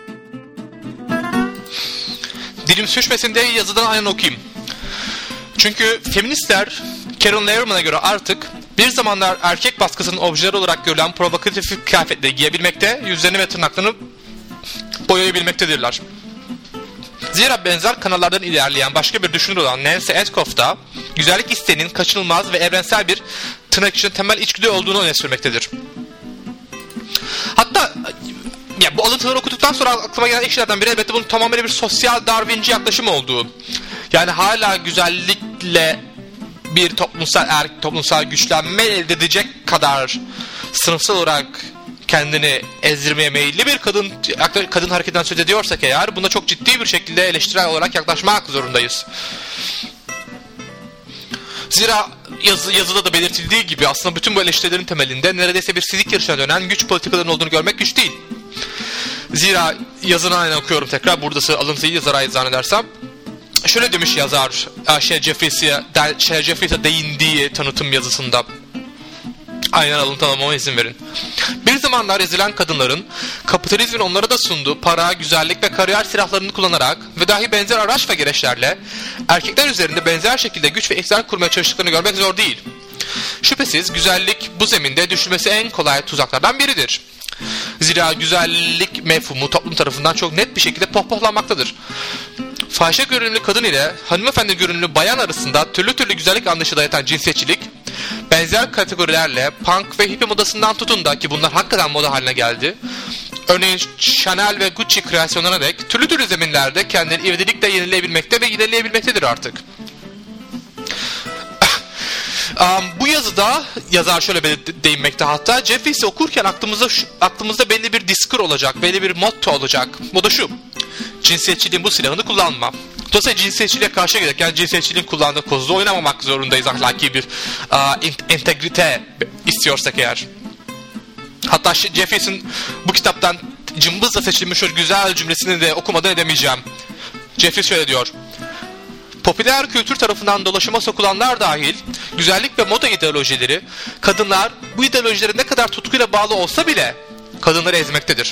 Dilim sürçmesin diye yazıdan aynen okuyayım. Çünkü feministler Karen Lehrman'a göre artık bir zamanlar erkek baskısının objeleri olarak görülen provokatif kıyafetleri giyebilmekte, yüzlerini ve tırnaklarını boyayabilmektedirler. Zira benzer kanallardan ilerleyen başka bir düşünür olan Nancy Adcoff da güzellik isteğinin kaçınılmaz ve evrensel bir tırnak içinde temel içgüdü olduğunu öne sürmektedir. Hatta ya bu alıntıları okuduktan sonra aklıma gelen ilk şeylerden biri elbette bunun tamamen bir sosyal Darwinci yaklaşım olduğu. Yani hala güzellikle bir toplumsal güçlenme elde edecek kadar sınıfsal olarak kendini ezdirmeye meyilli bir kadın hareketinden söz ediyorsak eğer, buna çok ciddi bir şekilde eleştirel olarak yaklaşmak zorundayız. Zira yazıda da belirtildiği gibi aslında bütün bu eleştirilerin temelinde neredeyse bir fizik yarışına dönen güç politikalarının olduğunu görmek güç değil. Zira yazını aynen okuyorum tekrar, buradası alıntıyı yazara ait zannedersem. Şöyle demiş yazar, Jeffries'e değindiği tanıtım yazısında. Aynen alıntı almama izin verin. Bir zamanlar ezilen kadınların kapitalizmin onlara da sunduğu para, güzellik ve kariyer silahlarını kullanarak ve dahi benzer araç ve gereçlerle erkekler üzerinde benzer şekilde güç ve iktidar kurmaya çalıştıklarını görmek zor değil. Şüphesiz güzellik bu zeminde düşülmesi en kolay tuzaklardan biridir. Zira güzellik mefhumu toplum tarafından çok net bir şekilde pohpohlanmaktadır. Fahişe görünümlü kadın ile hanımefendi görünümlü bayan arasında türlü türlü güzellik anlayışı dayatan cinsiyetçilik, benzer kategorilerle punk ve hippie modasından tutun da ki bunlar hakikaten moda haline geldi. Örneğin Chanel ve Gucci kreasyonlarına dek türlü türlü zeminlerde kendini ivedilikle yenileyebilmekte ve ilerleyebilmektedir artık. Bu yazıda yazar şöyle değinmekte, hatta Jeffries'i okurken aklımızda belli bir diskur olacak, belli bir motto olacak. O da şu: cinsiyetçiliğin bu silahını kullanma. Dolayısıyla cinsiyetçiliğe karşı gelirken cinsiyetçiliğin kullandığı kozda oynamamak zorundayız, ahlaki bir entegrite istiyorsak eğer. Hatta Jeffries'in bu kitaptan cımbızla seçilmiş o güzel cümlesini de okumadan edemeyeceğim. Jeffries şöyle diyor: popüler kültür tarafından dolaşıma sokulanlar dahil güzellik ve moda ideolojileri, kadınlar bu ideolojilere ne kadar tutkuyla bağlı olsa bile kadınları ezmektedir.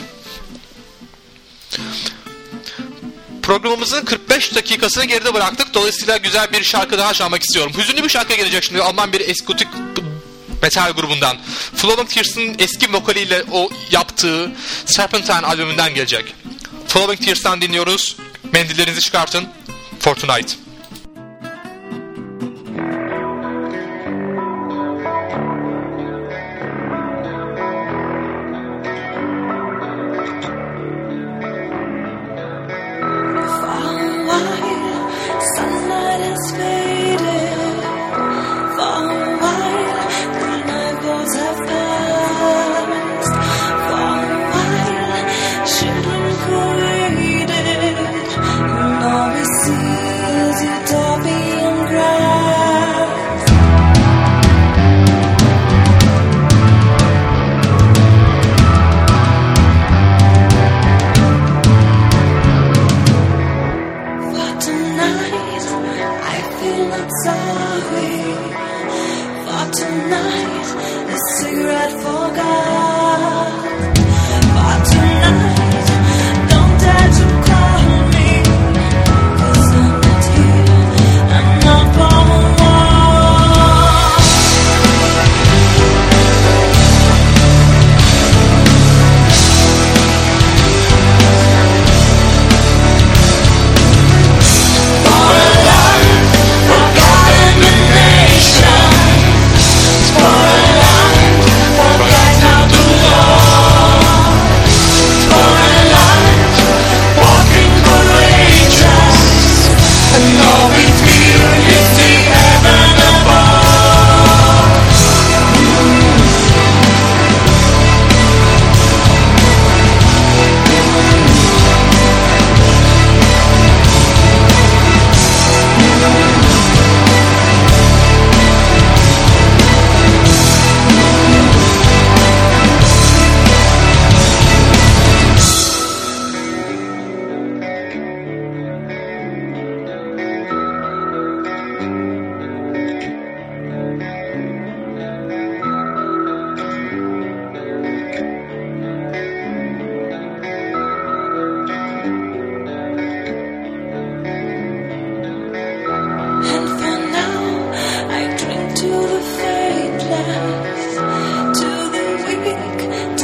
Programımızın 45 dakikasını geride bıraktık. Dolayısıyla güzel bir şarkı daha çalmak istiyorum. Hüzünlü bir şarkı gelecek şimdi. Alman bir eskotik metal grubundan. Flowing Tears'ın eski vokaliyle o yaptığı Serpentine albümünden gelecek. Flowing Tears'tan dinliyoruz. Mendillerinizi çıkartın. For Tonight.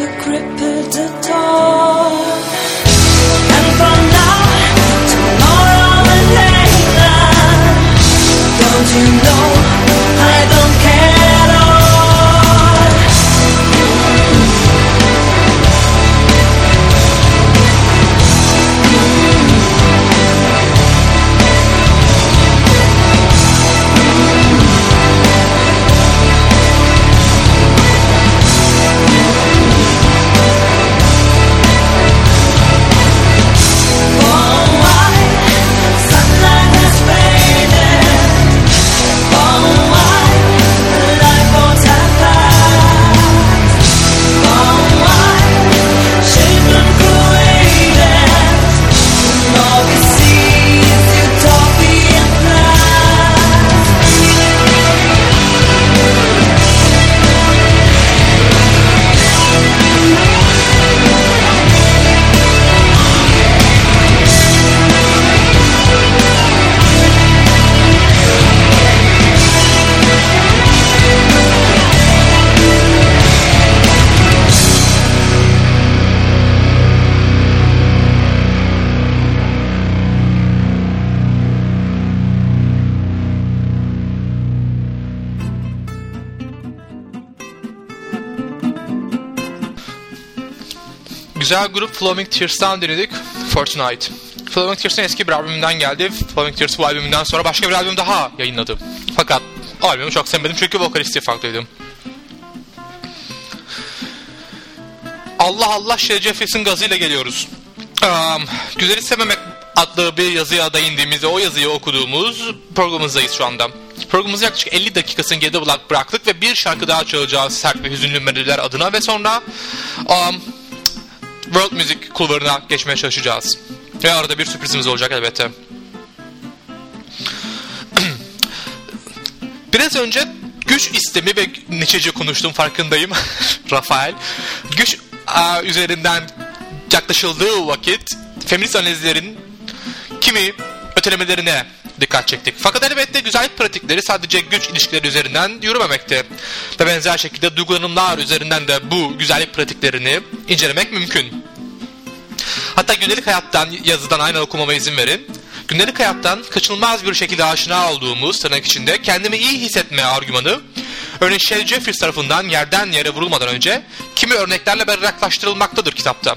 crippled at all. And from now to tomorrow Güzel grup Flowing Tears'tan dinledik For Tonight. Flowing Tears'ın eski bir albümünden geldi. Flowing Tears bu albümünden sonra başka bir albüm daha yayınladı. Fakat o albümü çok sevmedim çünkü vokalisti farklıydı. Allah Allah Shelley Jeffries'in gazıyla geliyoruz. Güzeli Sevmemek adlı bir yazıya değindiğimizde o yazıyı okuduğumuz programımızdayız şu anda. Programımızı yaklaşık 50 dakikasını geride bıraktık ve bir şarkı daha çalacağız sert ve hüzünlü melodiler adına ve sonra World Music kulvarına geçmeye çalışacağız. Ve arada bir sürprizimiz olacak elbette. Biraz önce güç istemi ve Nietzsche'ci konuştum farkındayım. Rafael. Güç üzerinden yaklaşıldığı vakit feminist analizlerin kimi ötelemelerine dikkat çektik. Fakat elbette güzellik pratikleri sadece güç ilişkileri üzerinden yürümemekte. Ve benzer şekilde duygulanımlar üzerinden de bu güzellik pratiklerini incelemek mümkün. Hatta gündelik hayattan yazıdan aynen okumama izin verin. Gündelik hayattan kaçınılmaz bir şekilde aşina olduğumuz tırnak içinde kendimi iyi hissetme argümanı örneğin Shelley Jeffries tarafından yerden yere vurulmadan önce kimi örneklerle berraklaştırılmaktadır kitapta.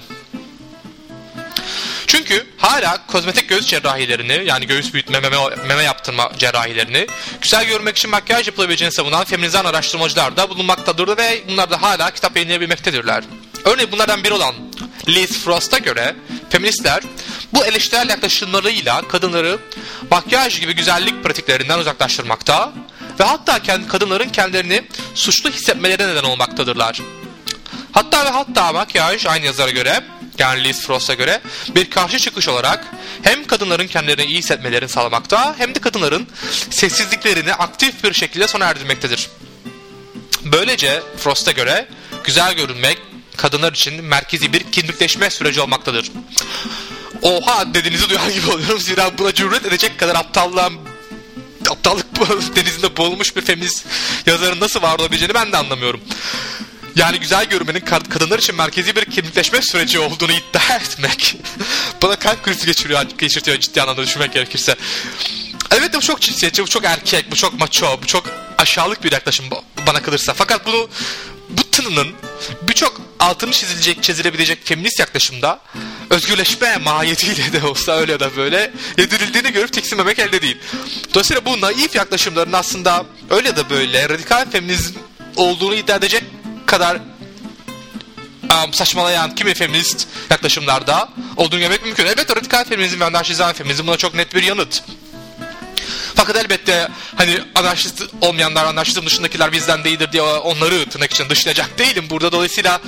Çünkü hala kozmetik göğüs cerrahilerini yani göğüs büyütme, meme yaptırma cerrahilerini güzel görmek için makyaj yapılabileceğini savunan feminizan araştırmacılar da bulunmaktadır ve bunlar da hala kitap yayınlayabilmektedirler. Örneğin bunlardan biri olan Liz Frost'a göre feministler bu eleştirel yaklaşımlarıyla kadınları makyaj gibi güzellik pratiklerinden uzaklaştırmakta ve hatta kadınların kendilerini suçlu hissetmelerine neden olmaktadırlar. Hatta makyaj aynı yazara göre yani Liz Frost'a göre bir karşı çıkış olarak hem kadınların kendilerini iyi hissetmelerini sağlamakta hem de kadınların sessizliklerini aktif bir şekilde sona erdirmektedir. Böylece Frost'a göre güzel görünmek kadınlar için merkezi bir kimlikleşme süreci olmaktadır. Oha dediğinizi duyar gibi oluyorum. Zira buna cüret edecek kadar aptallık denizinde boğulmuş bir feminist yazarın nasıl var olabileceğini ben de anlamıyorum. Yani güzel görünmenin kadınlar için merkezi bir kimlikleşme süreci olduğunu iddia etmek bana kalp krizi geçirtiyor ciddi anlamda düşünmek gerekirse. Evet bu çok cinsiyetçi, bu çok erkek, bu çok macho, bu çok aşağılık bir yaklaşım bana kalırsa. Fakat bu tınının birçok altını çizilebilecek feminist yaklaşımda özgürleşme mahiyetiyle de olsa öyle ya da böyle yedirildiğini görüp tiksinmemek elde değil. Dolayısıyla bu naif yaklaşımların aslında öyle ya da böyle radikal feminizm olduğunu iddia edecek kadar saçmalayan kimi feminist yaklaşımlarda olduğunu görmek mümkün. Elbette radikal feminizm ve anarşizan feminizm buna çok net bir yanıt. Fakat elbette hani anarşist olmayanlar, anarşizm dışındakiler bizden değildir diye onları tırnak için dışlayacak değilim burada. Dolayısıyla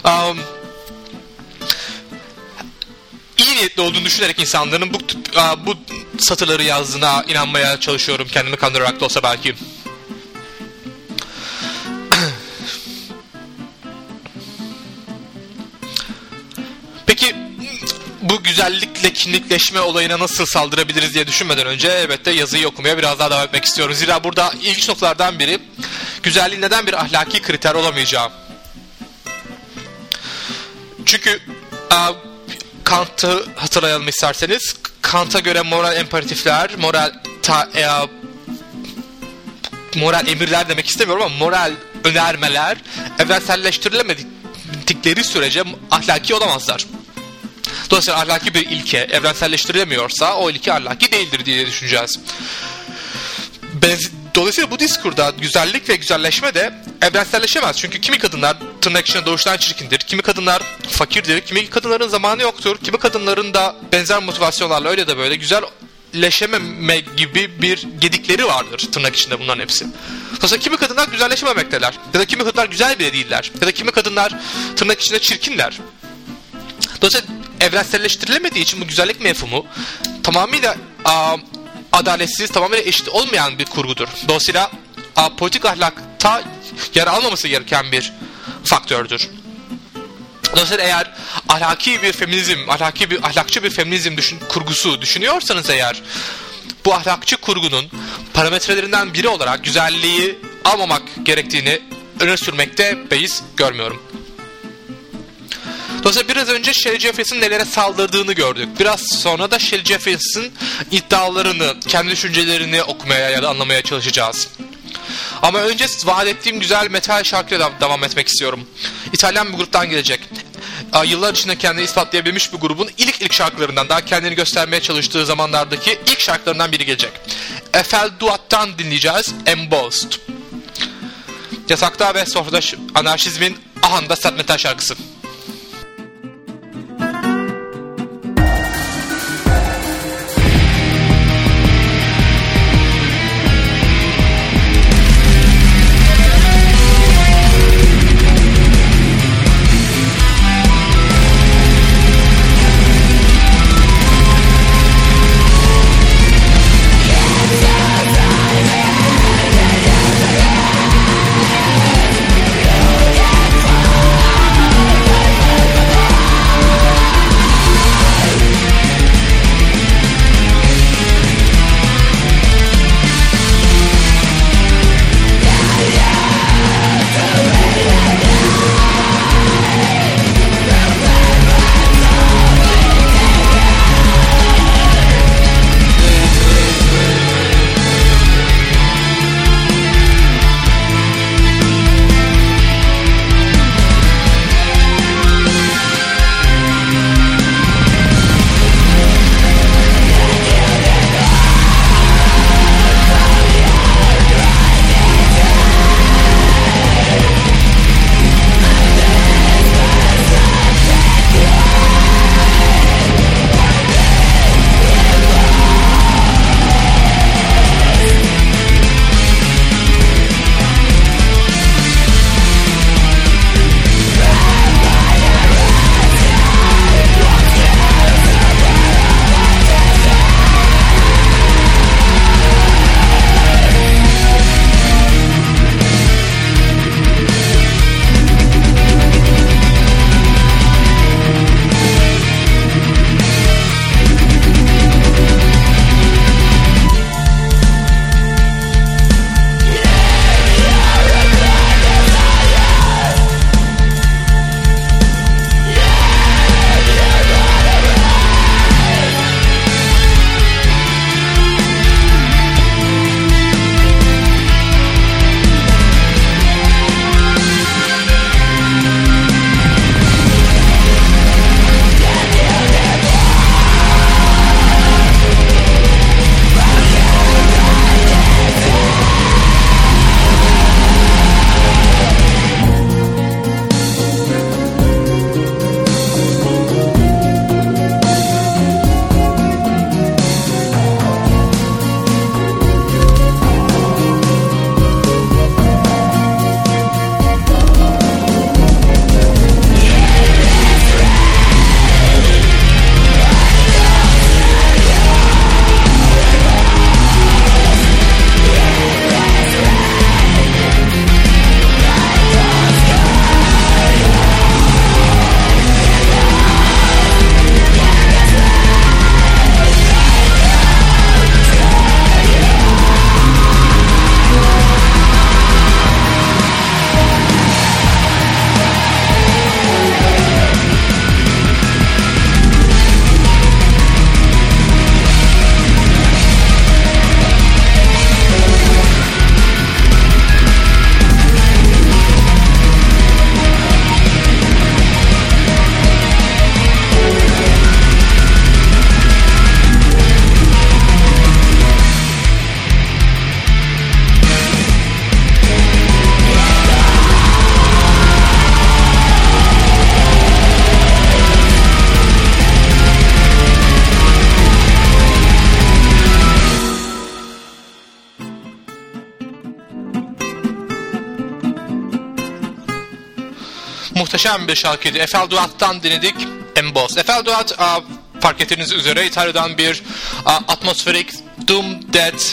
iyi niyetli olduğunu düşünerek insanların bu satırları yazdığına inanmaya çalışıyorum. Kendimi kandırarak da olsa belki. Peki bu güzellikle kimlikleşme olayına nasıl saldırabiliriz diye düşünmeden önce elbette yazıyı okumaya biraz daha devam etmek istiyorum. Zira burada ilginç noktalardan biri güzelliğin neden bir ahlaki kriter olamayacağı. Çünkü Kant'ı hatırlayalım isterseniz. Kant'a göre moral imperatifler, moral emirler demek istemiyorum ama moral önermeler evrenselleştirilemedikleri sürece ahlaki olamazlar. Dolayısıyla ahlaki bir ilke evrenselleştirilemiyorsa o ilke ahlaki değildir diye düşüneceğiz. Dolayısıyla bu diskurda güzellik ve güzelleşme de evrenselleşemez. Çünkü kimi kadınlar tırnak içinde doğuştan çirkindir, kimi kadınlar fakirdir, kimi kadınların zamanı yoktur, kimi kadınların da benzer motivasyonlarla öyle de böyle güzelleşememe gibi bir gedikleri vardır tırnak içinde bunların hepsi. Dolayısıyla kimi kadınlar güzelleşememekteler ya da kimi kadınlar güzel bile değiller ya da kimi kadınlar tırnak içinde çirkinler. Dolayısıyla evrenselleştirilemediği için bu güzellik mefhumu tamamıyla adaletsiz, tamamıyla eşit olmayan bir kurgudur. Dolayısıyla politik ahlakta yer almaması gereken bir faktördür. Dolayısıyla eğer ahlaki bir feminizm, ahlakçı bir feminizm kurgusu düşünüyorsanız eğer bu ahlakçı kurgunun parametrelerinden biri olarak güzelliği almamak gerektiğini öne sürmekte beis görmüyorum. Dolayısıyla biraz önce Shelley Jeffries'in nelere saldırdığını gördük. Biraz sonra da Shelley Jeffries'in iddialarını, kendi düşüncelerini okumaya ya da anlamaya çalışacağız. Ama önce vaat ettiğim güzel metal şarkıyla devam etmek istiyorum. İtalyan bir gruptan gelecek. yıllar içinde kendini ispatlayabilmiş bir grubun ilk şarkılarından, daha kendini göstermeye çalıştığı zamanlardaki ilk şarkılarından biri gelecek. Eiffel Duat'tan dinleyeceğiz Embossed. Yasakta ve sofrada anarşizmin ahanda sert metal şarkısı. muhteşem bir şarkıydı. Eiffel Duat'tan dinledik Embossed. Eiffel Duat fark ettiğiniz üzere İtalya'dan bir atmosferik doom death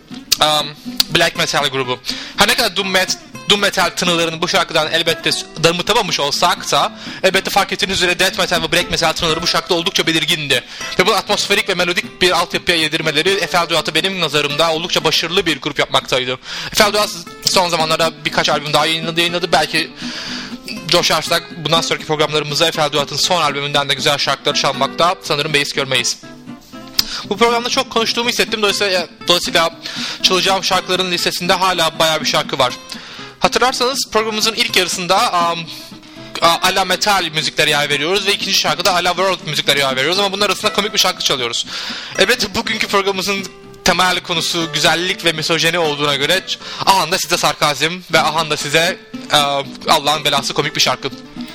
black metal grubu. Her ne kadar doom metal tınılarını bu şarkıdan elbette damıtamamış olsak da elbette fark ettiğiniz üzere death metal ve black metal tınıları bu şarkıda oldukça belirgindi. Ve bu atmosferik ve melodik bir altyapıya yedirmeleri Eiffel Duat'ı benim nazarımda oldukça başarılı bir grup yapmaktaydı. Eiffel Duat son zamanlarda birkaç albüm daha yayınladı. Belki coşarsak bundan sonraki programlarımızda Eiffel Duat'ın son albümünden de güzel şarkıları çalmakta sanırım beis görmeyiz. Bu programda çok konuştuğumu hissettim. Dolayısıyla çalacağım şarkıların listesinde hala bayağı bir şarkı var. Hatırlarsanız programımızın ilk yarısında ala metal müziklere yer veriyoruz ve ikinci şarkıda ala world müziklere yer veriyoruz ama bunlar arasında komik bir şarkı çalıyoruz. Evet, bugünkü programımızın temel konusu güzellik ve misojeni olduğuna göre ahanda size sarkazm ve ahanda size Allah'ın belası komik bir şarkı.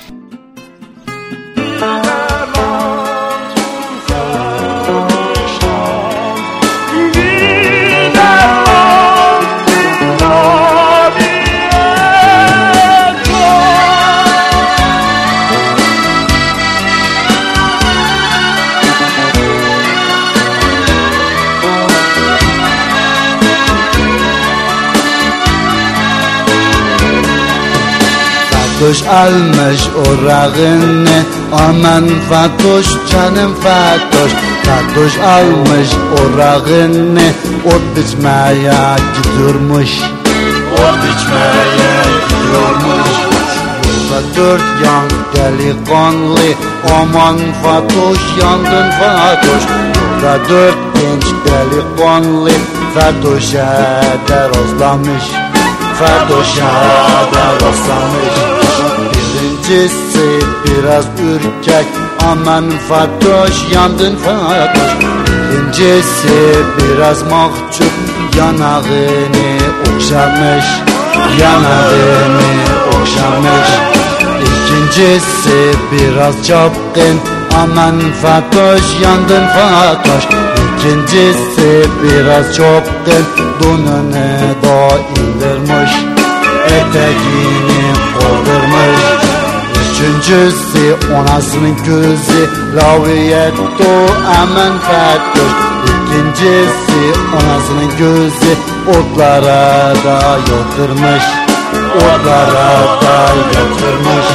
Fatoş almış orağını, aman Fatoş canım Fatoş. Fatoş almış orağını, ot biçmeye gidiyormuş. Ot biçmeye gidiyormuş. Yolda 4 yan delikanlı, aman Fatoş yandın Fatoş. Yolda 4 genç delikanlı, Fatoş'a da rastlamış. Fatoş'a da rastlamış. Birincisi biraz ürkek, aman Fatoş yandın Fatoş. İkincisi biraz mahcup, yanağını okşamış. Yanağını okşamış. İkincisi biraz çapkın, aman Fatoş yandın Fatoş. İkincisi biraz çapkın, donunu da indirmiş, eteğini kaldırmış. Üçüncüsü anasının gözü laviyetto, aman Fatoş. İkincisi anasının gözü otlara da yatırmış. Otlara da yatırmış.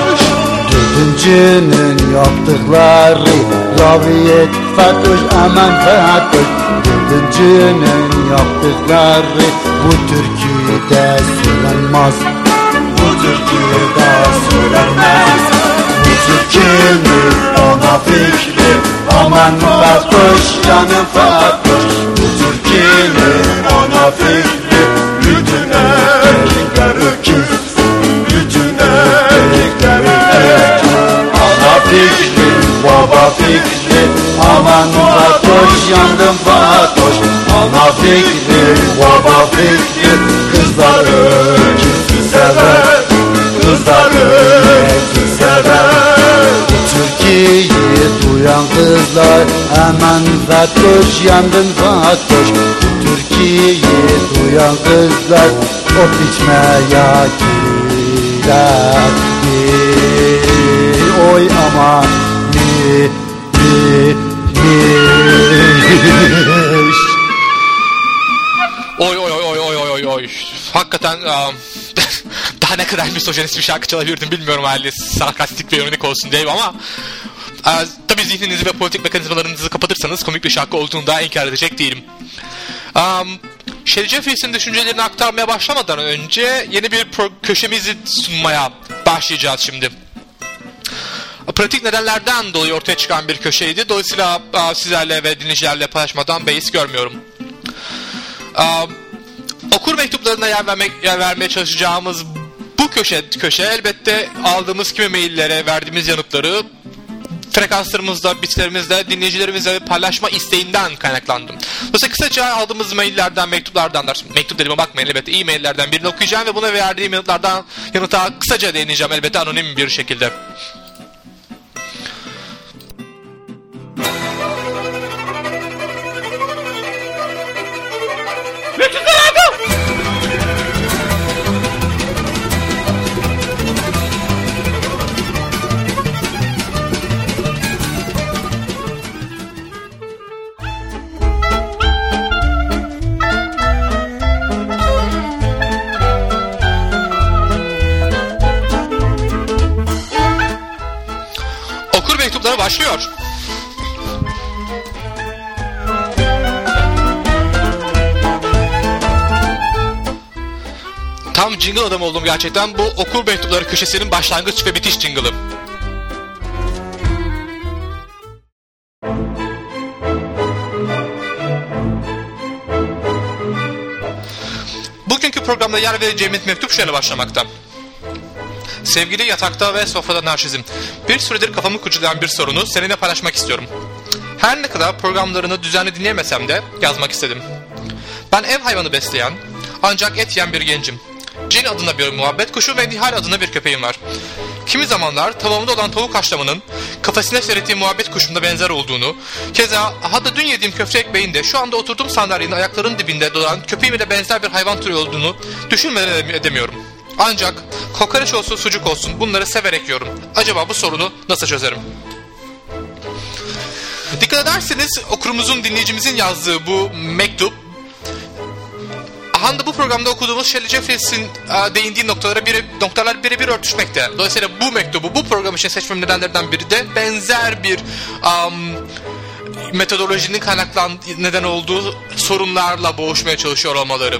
Dördüncünün yaptıkları laviyet Fatoş, aman Fatoş. Dördüncünün yaptıkları bu türküde söylenmez. Bu türküde söylenmez. Bu türkünün ona fikri, aman Fatoş canım Fatoş. Bu türkünün ona fikri, bütün erkekler öküz. Bütün erkekler öküz. Ana fikri, baba fikri, aman Fatoş yandım Fatoş. Ana fikri, baba fikri, kızlar öküzü sever. Kızlar öküzü sever. Türkiye'yi duyan kızlar, aman Fatoş yandın Fatoş. Türkiye'yi duyan kızlar, ot içmeye gider. Oy aman Oy. Hakikaten daha ne kadar misojenist bir şarkı çalabilirdim bilmiyorum halde, sarkastik ve ironik olsun diye ama tabii zihninizi ve politik mekanizmalarınızı kapatırsanız komik bir şarkı olduğunu da inkar edecek değilim. Shelley Jeffries'in düşüncelerini aktarmaya başlamadan önce yeni bir köşemizi sunmaya başlayacağız şimdi. Pratik nedenlerden dolayı ortaya çıkan bir köşeydi. Dolayısıyla sizlerle ve dinleyicilerle paylaşmadan beis görmüyorum. Okur mektuplarına yer vermeye çalışacağımız bu köşe elbette aldığımız kimi maillere verdiğimiz yanıtları frekanslarımızda, bitlerimizde, dinleyicilerimizle paylaşma isteğinden kaynaklandım. Dolayısıyla kısaca aldığımız maillerden, mektuplardan, mektup dediğime bakmayın elbette, e-maillerden birini okuyacağım ve buna verdiğim yanıta kısaca değineceğim elbette anonim bir şekilde. Okur mektupları başlıyor. Tam jingle adam oldum gerçekten. Bu okur mektupları köşesinin başlangıç ve bitiş jingle'ı. Bugünkü programda yer vereceğimiz mektup şöyle başlamakta. Sevgili yatakta ve sofrada anarşizm. Bir süredir kafamı kurcalayan bir sorunu seninle paylaşmak istiyorum. Her ne kadar programlarını düzenli dinleyemesem de yazmak istedim. Ben ev hayvanı besleyen, ancak et yiyen bir gencim. Cin adına bir muhabbet kuşu ve Nihal adına bir köpeğim var. Kimi zamanlar tamamında olan tavuk haşlamanın kafasına seyrettiğim muhabbet kuşumda benzer olduğunu, keza hatta dün yediğim köfte ekmeğin de şu anda oturduğum sandalyenin ayaklarının dibinde dolan köpeğime de benzer bir hayvan türü olduğunu düşünmeden edemiyorum. Ancak kokoreç olsun sucuk olsun bunları severek yiyorum. Acaba bu sorunu nasıl çözerim? Dikkat ederseniz okurumuzun, dinleyicimizin yazdığı bu mektup Handa bu programda okuduğumuz Shelley Jeffries'in değindiği noktalar birebir örtüşmekte. Dolayısıyla bu mektubu bu program için seçmem nedenlerden biri de benzer bir metodolojinin neden olduğu sorunlarla boğuşmaya çalışıyor olmaları.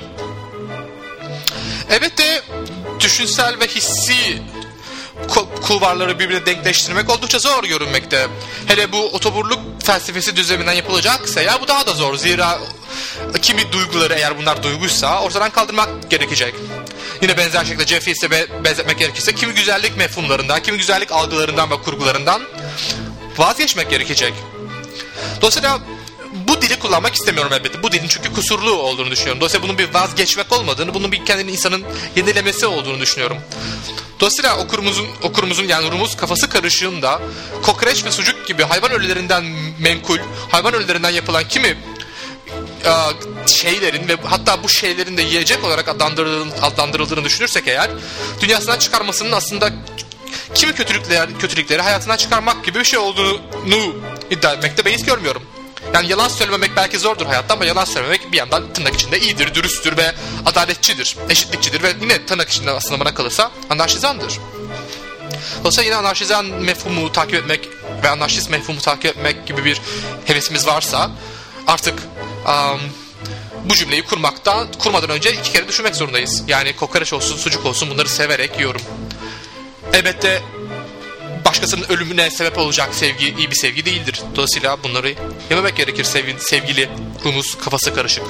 Evet de düşünsel ve hissi kulvarları birbirine denkleştirmek oldukça zor görünmekte. Hele bu otoburluk felsefesi düzleminden yapılacaksa ya bu daha da zor. Zira kimi duyguları, eğer bunlar duyguysa, ortadan kaldırmak gerekecek. Yine benzer şekilde Jeffries'e benzetmek gerekirse kimi güzellik mefhumlarından, kimi güzellik algılarından ve kurgularından vazgeçmek gerekecek. Dolayısıyla bu dili kullanmak istemiyorum elbette. Bu dilin çünkü kusurlu olduğunu düşünüyorum. Dolayısıyla bunun bir vazgeçmek olmadığını, bunun bir kendini insanın yenilemesi olduğunu düşünüyorum. Dolayısıyla okurumuzun yani Rumuz kafası karışığında kokoreç ve sucuk gibi hayvan ölülerinden menkul, hayvan ölülerinden yapılan kimi şeylerin ve hatta bu şeylerin de yiyecek olarak adlandırıldığını düşünürsek eğer, dünyasından çıkarmasının aslında kimi kötülükleri hayatından çıkarmak gibi bir şey olduğunu iddia etmekte beis görmüyorum. Yani yalan söylememek belki zordur hayatta ama yalan söylememek bir yandan tırnak içinde iyidir, dürüsttür ve adaletçidir, eşitlikçidir ve yine tırnak içinde aslında bana kalırsa anarşizandır. Dolayısıyla yine anarşizan mefhumu takip etmek ve anarşist mefhumu takip etmek gibi bir hevesimiz varsa artık bu cümleyi kurmadan önce 2 kere düşünmek zorundayız. Yani kokoreç olsun, sucuk olsun bunları severek yiyorum. Elbette başkasının ölümüne sebep olacak sevgi iyi bir sevgi değildir. Dolayısıyla bunları yememek gerekir sevgili Rumuz kafası karışık.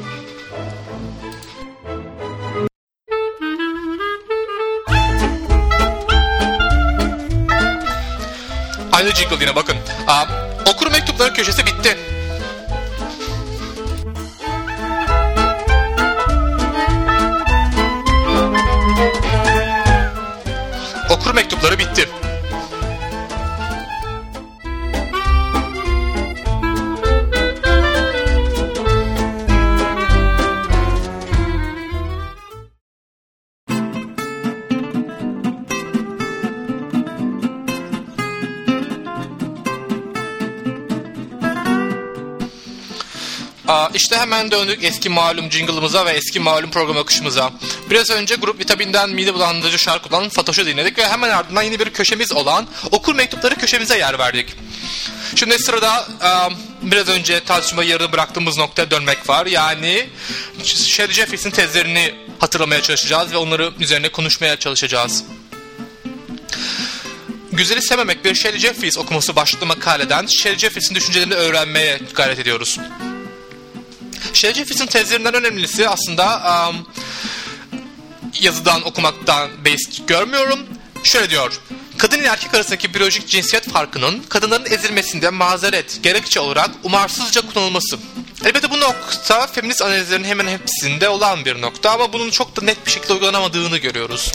Aynı jingle yine bakın. Okur mektupların köşesi bitti. Okur mektupları bitti. İşte hemen döndük eski malum jingle'ımıza ve eski malum program akışımıza. Biraz önce Grup Vitamin'den mide bulandırıcı şarkı olan Fatoş'u dinledik ve hemen ardından yeni bir köşemiz olan Okur Mektupları köşemize yer verdik. Şimdi sırada biraz önce tartışmayı yarıda bıraktığımız noktaya dönmek var. Yani Shelley Jeffries'in tezlerini hatırlamaya çalışacağız ve onları üzerine konuşmaya çalışacağız. Güzeli Sevmemek bir Shelley Jeffries okuması başlıklı makaleden Shelley Jeffries'in düşüncelerini öğrenmeye gayret ediyoruz. Shelley Jeffries'in tezlerinden önemlisi aslında yazıdan okumaktan beis görmüyorum. Şöyle diyor: kadın ile erkek arasındaki biyolojik cinsiyet farkının kadınların ezilmesinde mazeret, gerekçe olarak umarsızca kullanılması. Elbette bu nokta feminist analizlerin hemen hepsinde olan bir nokta ama bunun çok da net bir şekilde uygulanamadığını görüyoruz.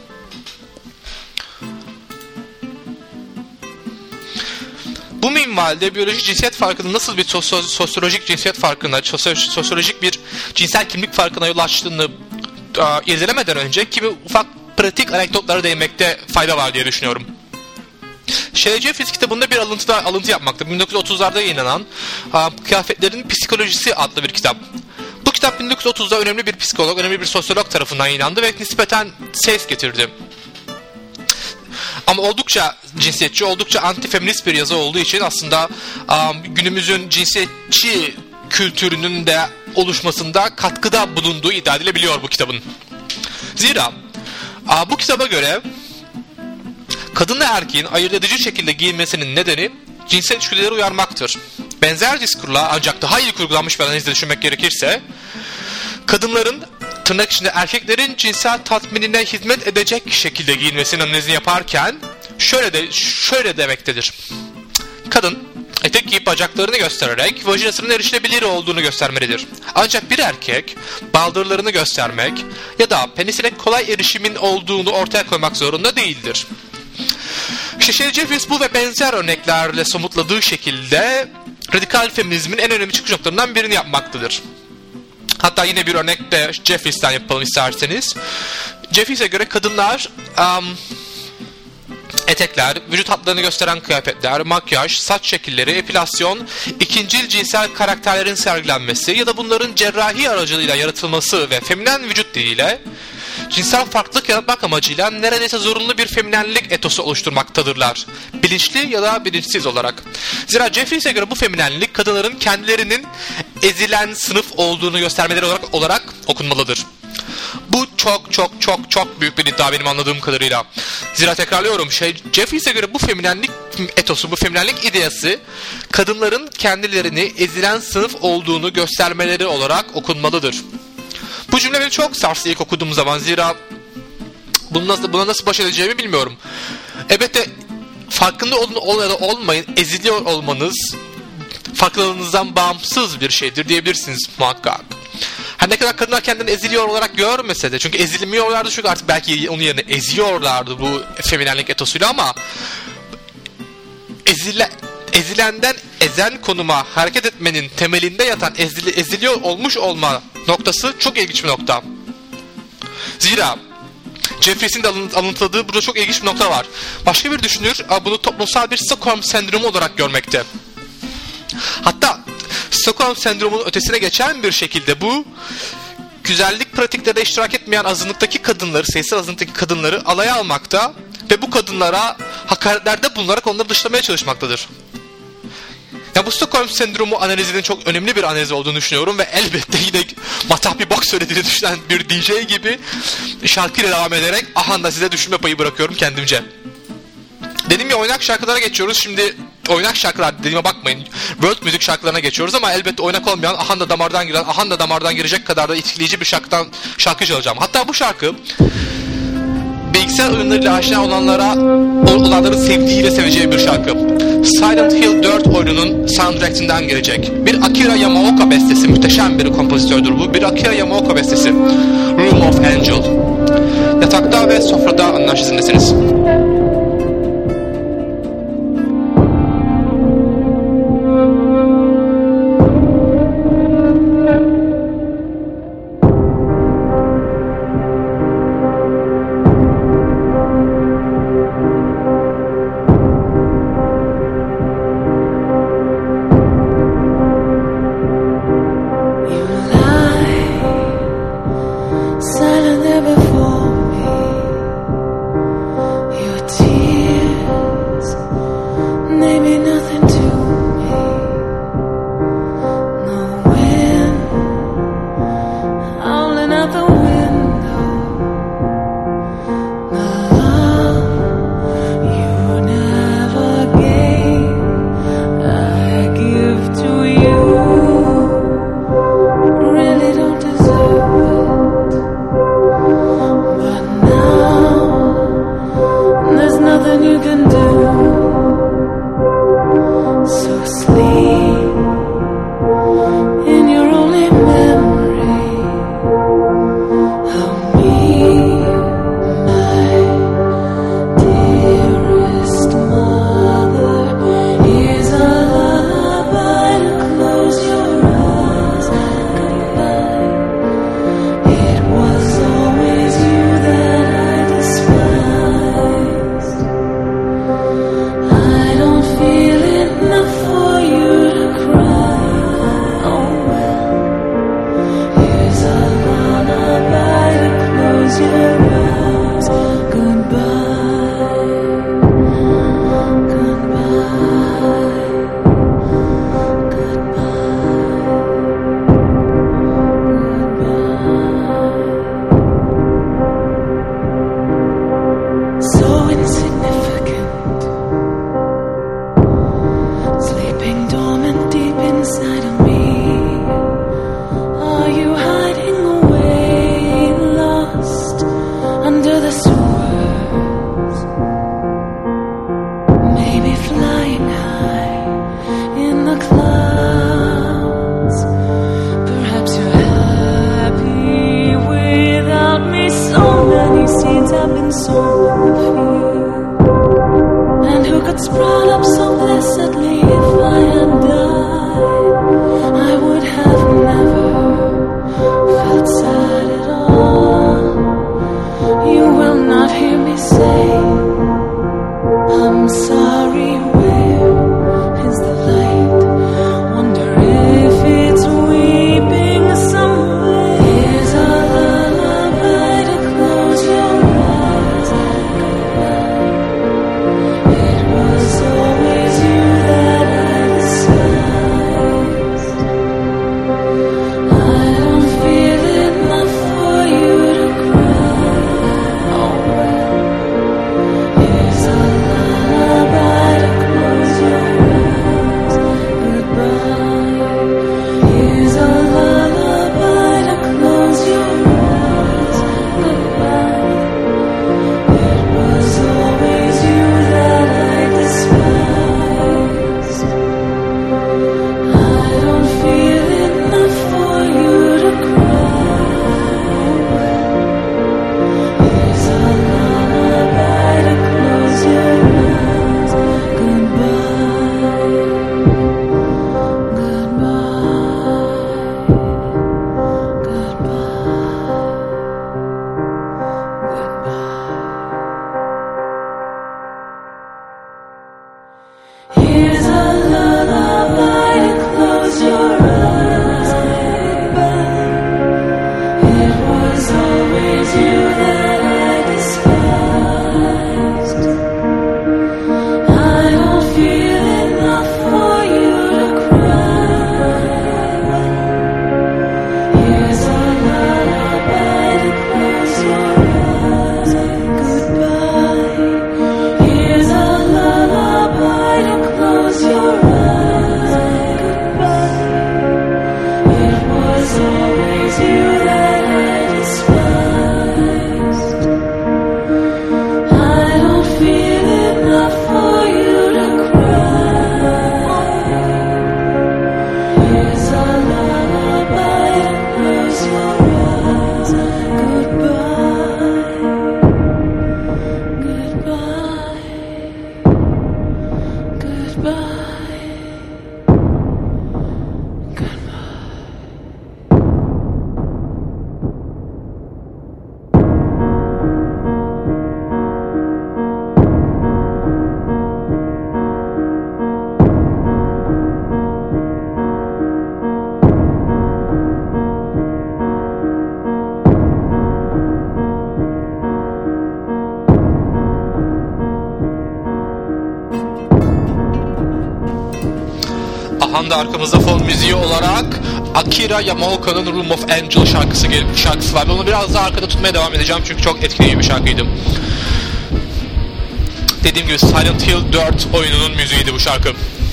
Bu minvalde biyolojik cinsiyet farkının nasıl bir sosyolojik cinsiyet farkına, sosyolojik bir cinsel kimlik farkına yol açtığını irdelemeden önce kimi ufak pratik anekdotlara değinmekte fayda var diye düşünüyorum. Shelley Jeffries kitabında bir alıntı yapmakta. 1930'larda yayınlanan Kıyafetlerin Psikolojisi adlı bir kitap. Bu kitap 1930'da önemli bir psikolog, önemli bir sosyolog tarafından yayınlandı ve nispeten ses getirdi. Ama oldukça cinsiyetçi, oldukça anti-feminist bir yazı olduğu için aslında günümüzün cinsiyetçi kültürünün de oluşmasında katkıda bulunduğu iddia edilebiliyor bu kitabın. Zira bu kitaba göre kadınla erkeğin ayırt edici şekilde giyinmesinin nedeni cinsel içgüdüleri uyarmaktır. Benzer diskurla ancak daha iyi kurgulanmış bir analizle düşünmek gerekirse kadınların tırnak içinde erkeklerin cinsel tatminine hizmet edecek şekilde giyinmesinin analizini yaparken şöyle demektedir. Kadın etek giyip bacaklarını göstererek vajinasının erişilebilir olduğunu göstermelidir. Ancak bir erkek baldırlarını göstermek ya da penisine kolay erişimin olduğunu ortaya koymak zorunda değildir. Shelley Jeffries bu ve benzer örneklerle somutladığı şekilde radikal feminizmin en önemli çıkış noktalarından birini yapmaktadır. Hatta yine bir örnek de Jeffries'ten yapalım isterseniz. Jeffries'e göre kadınlar etekler, vücut hatlarını gösteren kıyafetler, makyaj, saç şekilleri, epilasyon, ikincil cinsel karakterlerin sergilenmesi ya da bunların cerrahi aracılığıyla yaratılması ve feminen vücut diliyle cinsel farklılık yaratmak amacıyla neredeyse zorunlu bir feminenlik etosu oluşturmaktadırlar. Bilinçli ya da bilinçsiz olarak. Zira Jeffries'e göre bu feminenlik kadınların kendilerinin ezilen sınıf olduğunu göstermeleri olarak okunmalıdır. Bu çok büyük bir iddia benim anladığım kadarıyla. Zira tekrarlıyorum, Jeffries'e göre bu feminenlik etosu, bu feminenlik ideası kadınların kendilerini ezilen sınıf olduğunu göstermeleri olarak okunmalıdır. Bu cümle beni çok sarstı ilk okuduğum zaman. Zira buna nasıl baş edeceğimi bilmiyorum. Elbette farkında olun ya da olmayın, eziliyor olmanız farkındalığınızdan bağımsız bir şeydir diyebilirsiniz muhakkak. Her ne kadar kadınlar kendilerini eziliyor olarak görmese de, çünkü ezilmiyorlardı, çünkü artık belki onun yerine eziyorlardı bu feminenlik etosuyla, ama ezilenden ezen konuma hareket etmenin temelinde yatan eziliyor olmuş olma noktası çok ilginç bir nokta. Zira Jeffries'in de alıntıladığı burada çok ilginç bir nokta var. Başka bir düşünür bunu toplumsal bir Stockholm sendromu olarak görmekte. Hatta Stockholm sendromunun ötesine geçen bir şekilde bu güzellik pratiklerinde iştirak etmeyen azınlıktaki kadınları, sayısal azınlıktaki kadınları alaya almakta ve bu kadınlara hakaretlerde bulunarak onları dışlamaya çalışmaktadır. Ya bu Stockholm sendromu analizinin çok önemli bir analiz olduğunu düşünüyorum ve elbette yine matah bir bok söylediğini düşünen bir DJ gibi şarkıyla devam ederek da size düşünme payı bırakıyorum kendimce. Dedim ya, oynak şarkılara geçiyoruz. Şimdi oynak şarkılar dediğime bakmayın. World müzik şarkılarına geçiyoruz ama elbette oynak olmayan, ahanda damardan giren, ahanda damardan girecek kadar da etkileyici bir şarkı çalacağım. Hatta bu şarkı bilgisayar oyunlarıyla aşina olanların sevdiğiyle seveceği bir şarkı. Silent Hill 4 oyununun soundtrackinden gelecek. Bir Akira Yamaoka bestesi, muhteşem bir kompozitördür bu. Bir Akira Yamaoka bestesi. Room of Angel. Yatakta ve sofrada anlaşılsınız. Silent there before me, you Aha da arkamızda fon müziği olarak Akira Yamaoka'nın Room of Angel şarkısı var. Onu biraz daha arkada tutmaya devam edeceğim çünkü çok etkileyici bir şarkıydı. Dediğim gibi Silent Hill 4 oyununun müziğiydi bu şarkı.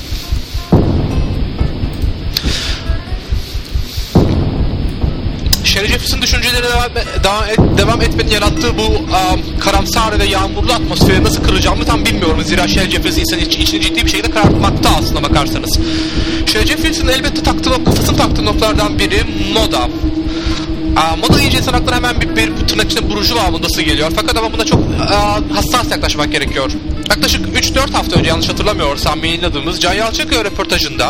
Sherry Jeffrey's'in düşünceleri devam etmenin yarattığı bu karamsar ve yağmurlu atmosferi nasıl kıracağımı tam bilmiyorum. Zira Sherry Jeffreys insanın içini ciddi bir şekilde karartmakta aslına bakarsanız. Sherry Jeffreys'in elbette kafasını taktığı noktalardan biri moda. Moda deyince insan aklına hemen bir tırnak içinde burjuva modası geliyor. Fakat ama buna çok hassas yaklaşmak gerekiyor. Yaklaşık 3-4 hafta önce yanlış hatırlamıyorsam yayınladığımız Can Yalçınkaya röportajında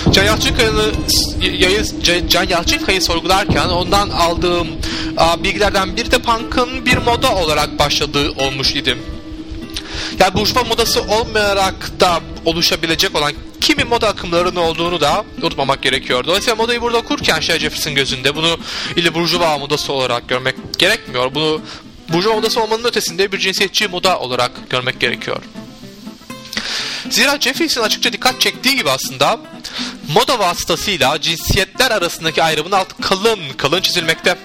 Can Yalçınkaya'yı sorgularken ondan aldığım bilgilerden biri de punk'ın bir moda olarak başladığı olmuş idi. Yani burjuva modası olmayarak da oluşabilecek olan kimi moda akımlarının olduğunu da unutmamak gerekiyor. Dolayısıyla modayı burada okurken Sherry Jeffreys'in gözünde bunu ile burjuva modası olarak görmek gerekmiyor. Bunu burjuva modası olmanın ötesinde bir cinsiyetçi moda olarak görmek gerekiyor. Zira Jeffreys'in açıkça dikkat çektiği gibi aslında moda vasıtasıyla cinsiyetler arasındaki ayrımın altı kalın çizilmekte.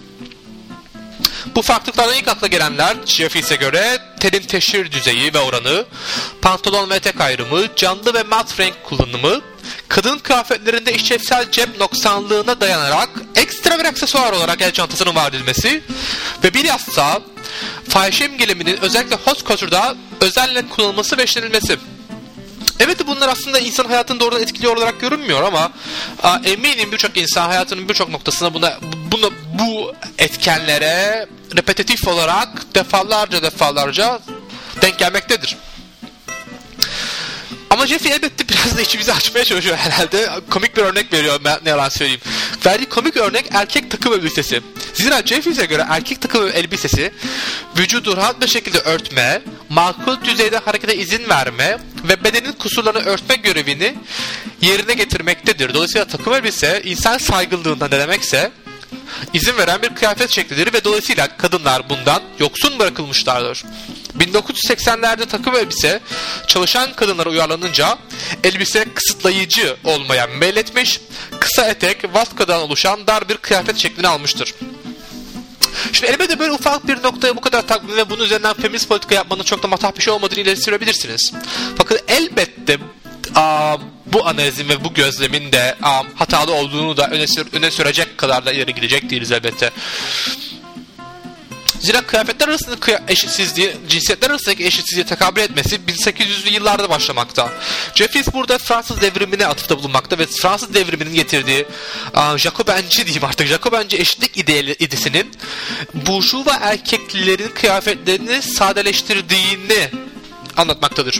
Bu farklılıklardan ilk akla gelenler Jeffreys'e göre tenin teşhir düzeyi ve oranı, pantolon ve etek ayrımı, canlı ve mat renk kullanımı, kadın kıyafetlerinde işlevsel cep noksanlığına dayanarak ekstra bir aksesuar olarak el çantasının var edilmesi ve bilhassa fahişe imgeleminin özellikle hot culture'da özelle kullanılması ve işlenilmesi. Evet, bunlar aslında insan hayatını doğrudan etkiliyor olarak görünmüyor ama eminim birçok insan hayatının birçok noktasına bu etkenlere repetitif olarak defalarca denk gelmektedir. Ama Jeffrey elbette biraz da içimizi açmaya çalışıyor herhalde. Komik bir örnek veriyor, ne yalan söyleyeyim. Verdiği komik örnek erkek takım elbisesi. Zira Jeffrey'e göre erkek takım elbisesi vücudu rahat bir şekilde örtme, makul düzeyde harekete izin verme ve bedenin kusurlarını örtme görevini yerine getirmektedir. Dolayısıyla takım elbise insan saygınlığında ne demekse izin veren bir kıyafet şeklidir ve dolayısıyla kadınlar bundan yoksun bırakılmışlardır. 1980'lerde takım elbise çalışan kadınlara uyarlanınca elbise kısıtlayıcı olmaya meyletmiş, kısa etek, vatkadan oluşan dar bir kıyafet şeklini almıştır. Şimdi elbette böyle ufak bir noktaya bu kadar takvim ve bunun üzerinden feminist politika yapmanın çok da matah bir şey olmadığını ileri sürebilirsiniz. Fakat elbette bu analizin ve bu gözlemin de hatalı olduğunu da öne sürecek kadar da ileri gidecek değiliz elbette. Zira kıyafetler arasındaki eşitsizliği, cinsiyetler arasındaki eşitsizliğe tekabül etmesi 1800'lü yıllarda başlamakta. Jeffreys burada Fransız devrimine atıfta bulunmakta ve Fransız devriminin getirdiği Jacobenci eşitlik idesinin burjuva erkeklerin kıyafetlerini sadeleştirdiğini anlatmaktadır.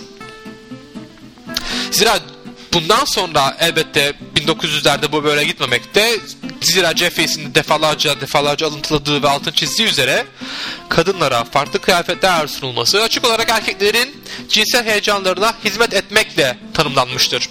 Zira bundan sonra elbette 1900'lerde bu böyle gitmemekte. Zira Jeffreys'in defalarca alıntıladığı ve altını çizdiği üzere kadınlara farklı kıyafetler sunulması açık olarak erkeklerin cinsel heyecanlarına hizmet etmekle tanımlanmıştır.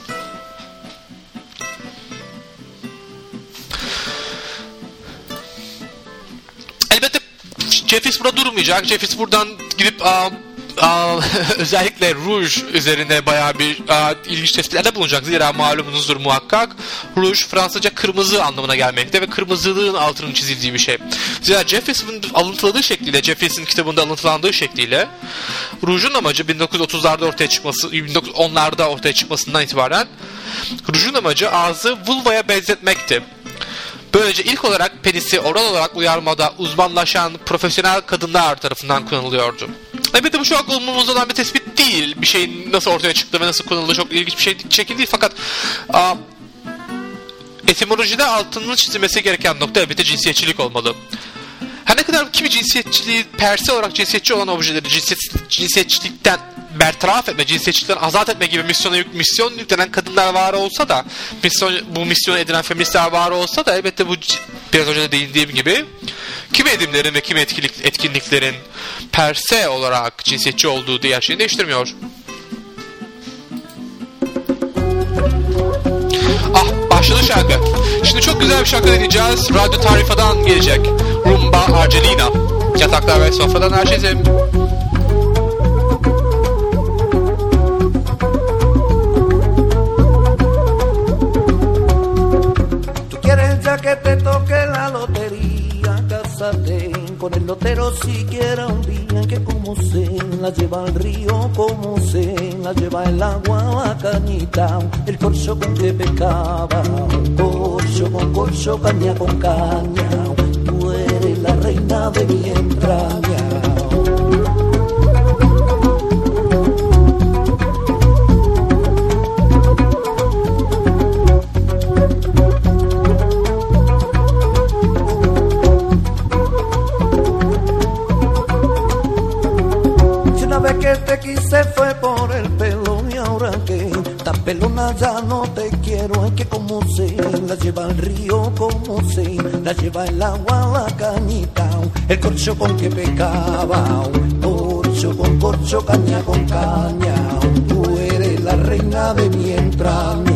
Elbette Jeffreys burada durmayacak. Jeffreys buradan gidip özellikle ruj üzerine bayağı bir ilginç tespitlerde bulunacak. Zira malumunuzdur muhakkak. Ruj Fransızca kırmızı anlamına gelmekte ve kırmızılığın altının çizildiği bir şey. Zira Jeffreys'in alıntıladığı şekliyle, Jeffreys'in kitabında alıntılandığı şekliyle rujun amacı 1930'larda ortaya çıkması, 1910'larda ortaya çıkmasından itibaren rujun amacı ağzı vulvaya benzetmekti. Böylece ilk olarak penisi oral olarak uyarmada uzmanlaşan profesyonel kadınlar tarafından kullanılıyordu. Elbette bu çok umurumuzda olan bir tespit değil. Bir şeyin nasıl ortaya çıktığı ve nasıl kullanıldığı çok ilginç bir şekil değil. Fakat etimolojide altının çizilmesi gereken nokta elbette cinsiyetçilik olmalı. Her ne kadar kimi cinsiyetçiliği perse olarak cinsiyetçi olan objeleri cinsiyetçilikten bertaraf etme, cinsiyetçilikten azat etme gibi misyon yüklenen kadınlar var olsa da, bu misyonu edinen feministler var olsa da elbette bu biraz önce de değindiğim gibi kimi edimlerin ve kimi etkinliklerin perse olarak cinsiyetçi olduğu diğer şeyini değiştirmiyor. Başladı şarkı. Şimdi çok güzel bir şarkı dinleyeceğiz. Radyo Tarifa'dan gelecek. Rumba Argelina. Yataklar ve sofradan her şey sevim. con el lotero siquiera un día que como se la lleva al río, como se la lleva el agua a cañita, el corcho con que pescaba, corcho con corcho, caña con caña, tú eres la reina de mi entraña. Que te quise fue por el pelo y ahora que tan pelona ya no te quiero, es que como se la lleva el río, como se la lleva el agua a la cañita, el corcho con que pescaba, corcho con corcho, caña con caña, tú eres la reina de mi entraña.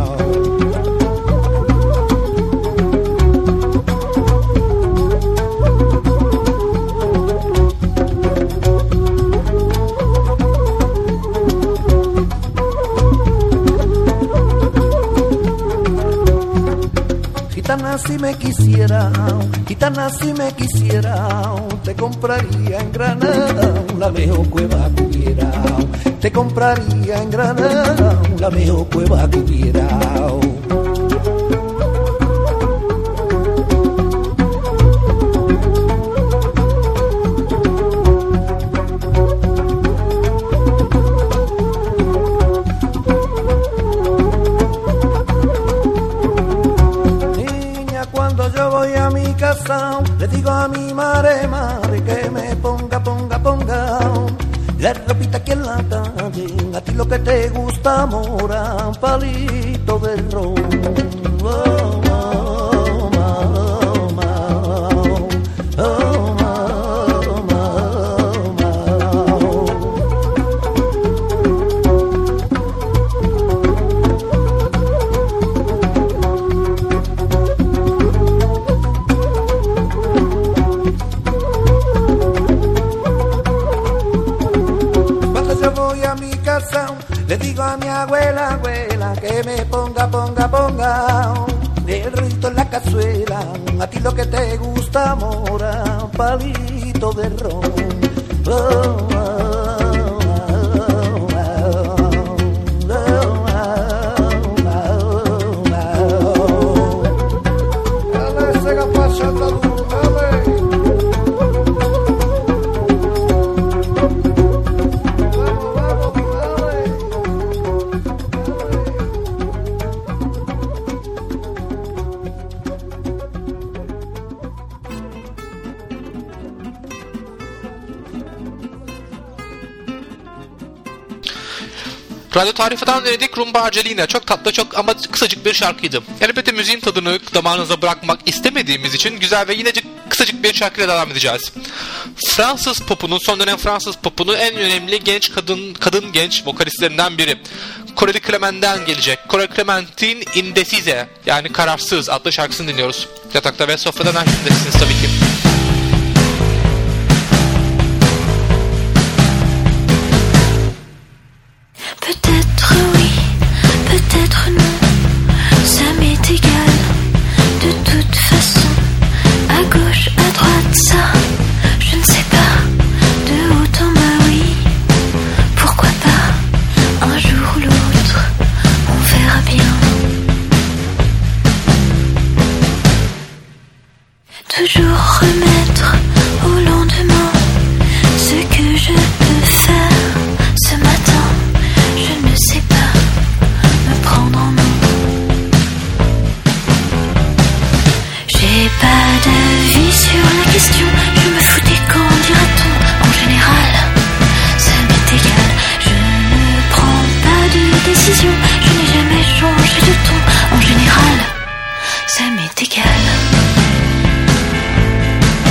Gitana si me quisiera, gitana si me quisiera, te compraría en Granada la mejor cueva que hubiera, te compraría en Granada la mejor cueva que hubiera. Le digo a mi madre, madre, que me ponga la ropita aquí en la calle, a ti lo que te gusta, mora, palito de ron. Oh, oh, oh, oh, oh, oh. Le digo a mi abuela, abuela, que me ponga el rito en la cazuela, a ti lo que te gusta, mora, palito de ron. Oh, oh, oh, Radyo Tarifa'dan dinledik Rumba Argelina. Çok tatlı, çok ama kısacık bir şarkıydı. Elbette müziğin tadını damağınıza bırakmak istemediğimiz için güzel ve yine kısacık bir şarkıyla devam edeceğiz. Fransız popunun, son dönem Fransız popunun en önemli genç kadın genç vokalistlerinden biri. Koreli Clement'den gelecek. Koreli Clement'in Indecise, yani kararsız adlı şarkısını dinliyoruz. Yatakta ve sofradan herkesiniz tabii ki. Peut-être oui, peut-être non, ça m'est égal. De toute façon, à gauche, à droite, ça, je ne sais pas. De haut en bas, oui, pourquoi pas. Un jour ou l'autre, on verra bien. Toujours remettre au lendemain ce que je peux faire ce matin. Je ne sais pas me prendre en main. J'ai pas d'avis sur la question. Je me fous des camps, dira-t-on. En général, ça m'est égal. Je ne prends pas de décision. Je n'ai jamais changé de ton. En général, ça m'est égal.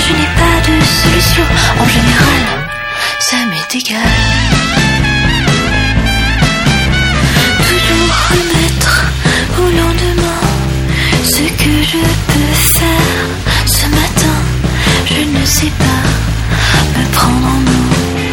je n'ai pas de solution. En général, ça m'est égal. Toujours remettre au lendemain ce que je peux faire. Ce matin, je ne sais pas me prendre en main.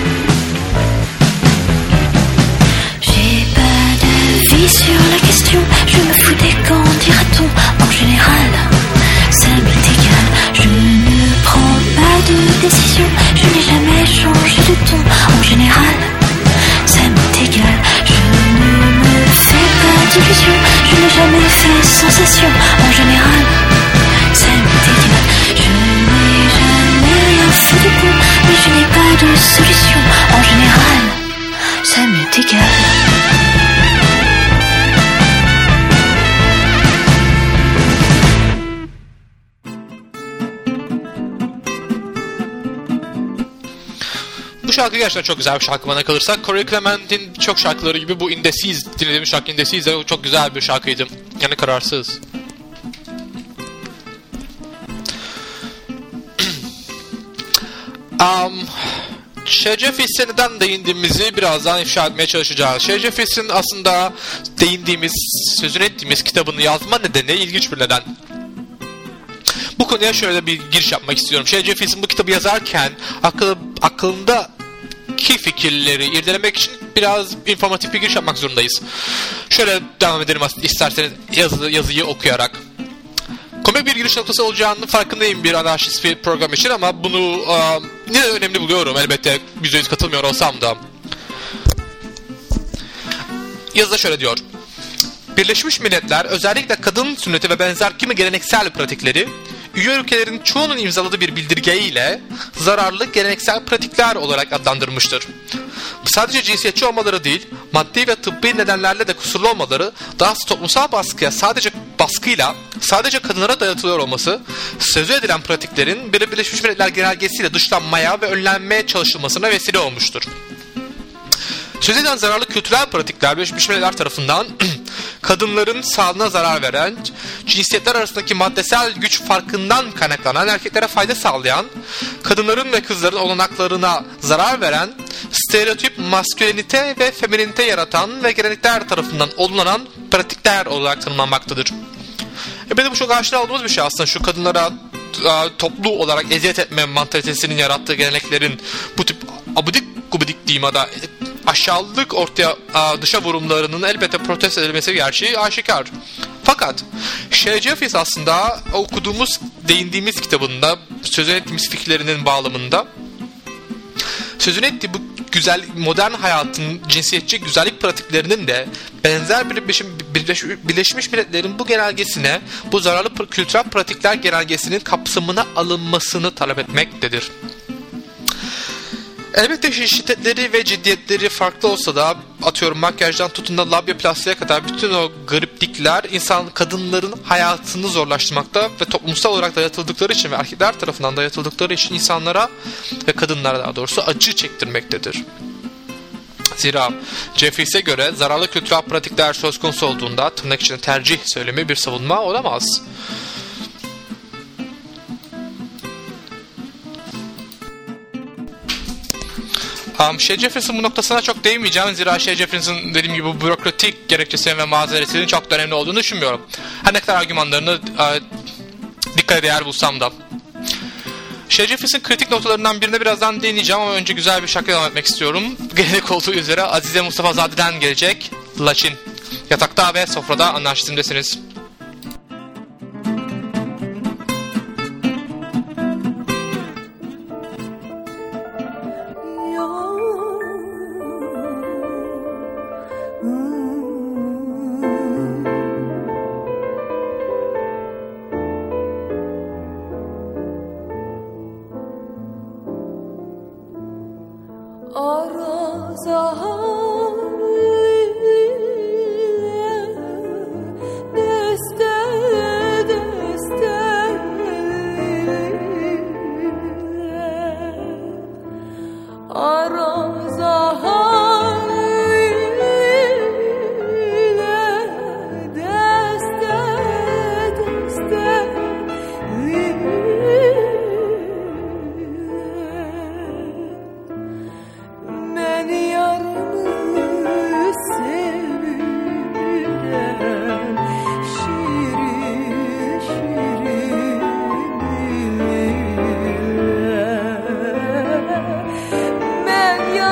J'ai pas d'avis sur la question. Je me fous des camps, dira-t-on. En général, ça m'est égal. Je ne prends pas de décision. Je n'ai jamais changé de ton. En général, ça m'est égal. Je ne me fais pas d'illusions. Je n'ai jamais fait sensation. En général, ça m'est égal. Je n'ai jamais rien fait de bon, mais je n'ai pas de solution. En général, ça m'est égal. Bu şarkı gerçekten çok güzel bir şarkı bana kalırsa. Corey Clement'in çok şarkıları gibi bu Indeciz, dinlediğim şarkı Indeciz de çok güzel bir şarkıydı. Yani kararsız. Şerce Fils'e değindiğimizi birazdan ifşa etmeye çalışacağız. Şerce Fils'in aslında değindiğimiz, sözünü ettiğimiz kitabını yazma nedeni ilginç bir neden. Bu konuya şöyle bir giriş yapmak istiyorum. Şerce Fils'in bu kitabı yazarken aklındaki fikirleri irdelemek için biraz informatif bir giriş yapmak zorundayız. Şöyle devam edelim isterseniz yazıyı okuyarak. Komik bir giriş noktası olacağının farkındayım bir anarşist bir program için ama bunu yine de önemli buluyorum. Elbette %100 katılmıyor olsam da. Yazıda şöyle diyor. Birleşmiş Milletler özellikle kadın sünneti ve benzer kimi geleneksel pratikleri üye ülkelerin çoğunun imzaladığı bir bildirgeyle zararlı geleneksel pratikler olarak adlandırmıştır. Sadece cinsiyetçi olmaları değil, maddi ve tıbbi nedenlerle de kusurlu olmaları, daha toplumsal baskıyla sadece kadınlara dayatılıyor olması, sözü edilen pratiklerin Birleşmiş Milletler Genelgesi'yle dışlanmaya ve önlenmeye çalışılmasına vesile olmuştur. Söz edilen zararlı kültürel pratikler Birleşmiş Milletler tarafından kadınların sağlığına zarar veren, cinsiyetler arasındaki maddesel güç farkından kaynaklanan, erkeklere fayda sağlayan, kadınların ve kızların olanaklarına zarar veren, stereotip maskülenite ve feminite yaratan ve gelenekler tarafından olunan pratikler olarak tanımlanmaktadır. Benim bu çok aşina olduğumuz bir şey aslında, şu kadınlara toplu olarak eziyet etme mantalitesinin yarattığı geleneklerin bu tip abidik gubidik diyeyim ya da aşağılık ortaya dışa vurumlarının elbette protesto edilmesi gerçeği aşikar. Fakat Şerce Fils aslında okuduğumuz, değindiğimiz kitabında sözünü ettiğimiz fikirlerinin bağlamında sözünü ettiği bu güzel modern hayatın cinsiyetçi güzellik pratiklerinin de benzer Birleşmiş Milletler'in bu genelgesine, bu zararlı kültürel pratikler genelgesinin kapsamına alınmasını talep etmektedir. Elbette şiddetleri ve ciddiyetleri farklı olsa da, atıyorum makyajdan tutun da labioplastiğe kadar bütün o gariplikler kadınların hayatını zorlaştırmakta ve toplumsal olarak dayatıldıkları için ve erkekler tarafından dayatıldıkları için insanlara ve kadınlara daha doğrusu acı çektirmektedir. Zira Jeffries'e göre zararlı kültürel pratikler söz konusu olduğunda tırnak içinde tercih söylemi bir savunma olamaz. Shea Jefferson bu noktasına çok değinmeyeceğim. Zira Shea Jefferson'ın dediğim gibi bu bürokratik gerekçesinin ve mazeretinin çok da önemli olduğunu düşünmüyorum. Her ne kadar argümanlarını dikkate değer bulsam da. Shea Jefferson kritik noktalarından birine birazdan değineceğim ama önce güzel bir şarkı devam etmek istiyorum. Gelenek olduğu üzere Azize Mustafazade'den gelecek Laçin. Yatakta ve sofrada anarşizmdesiniz.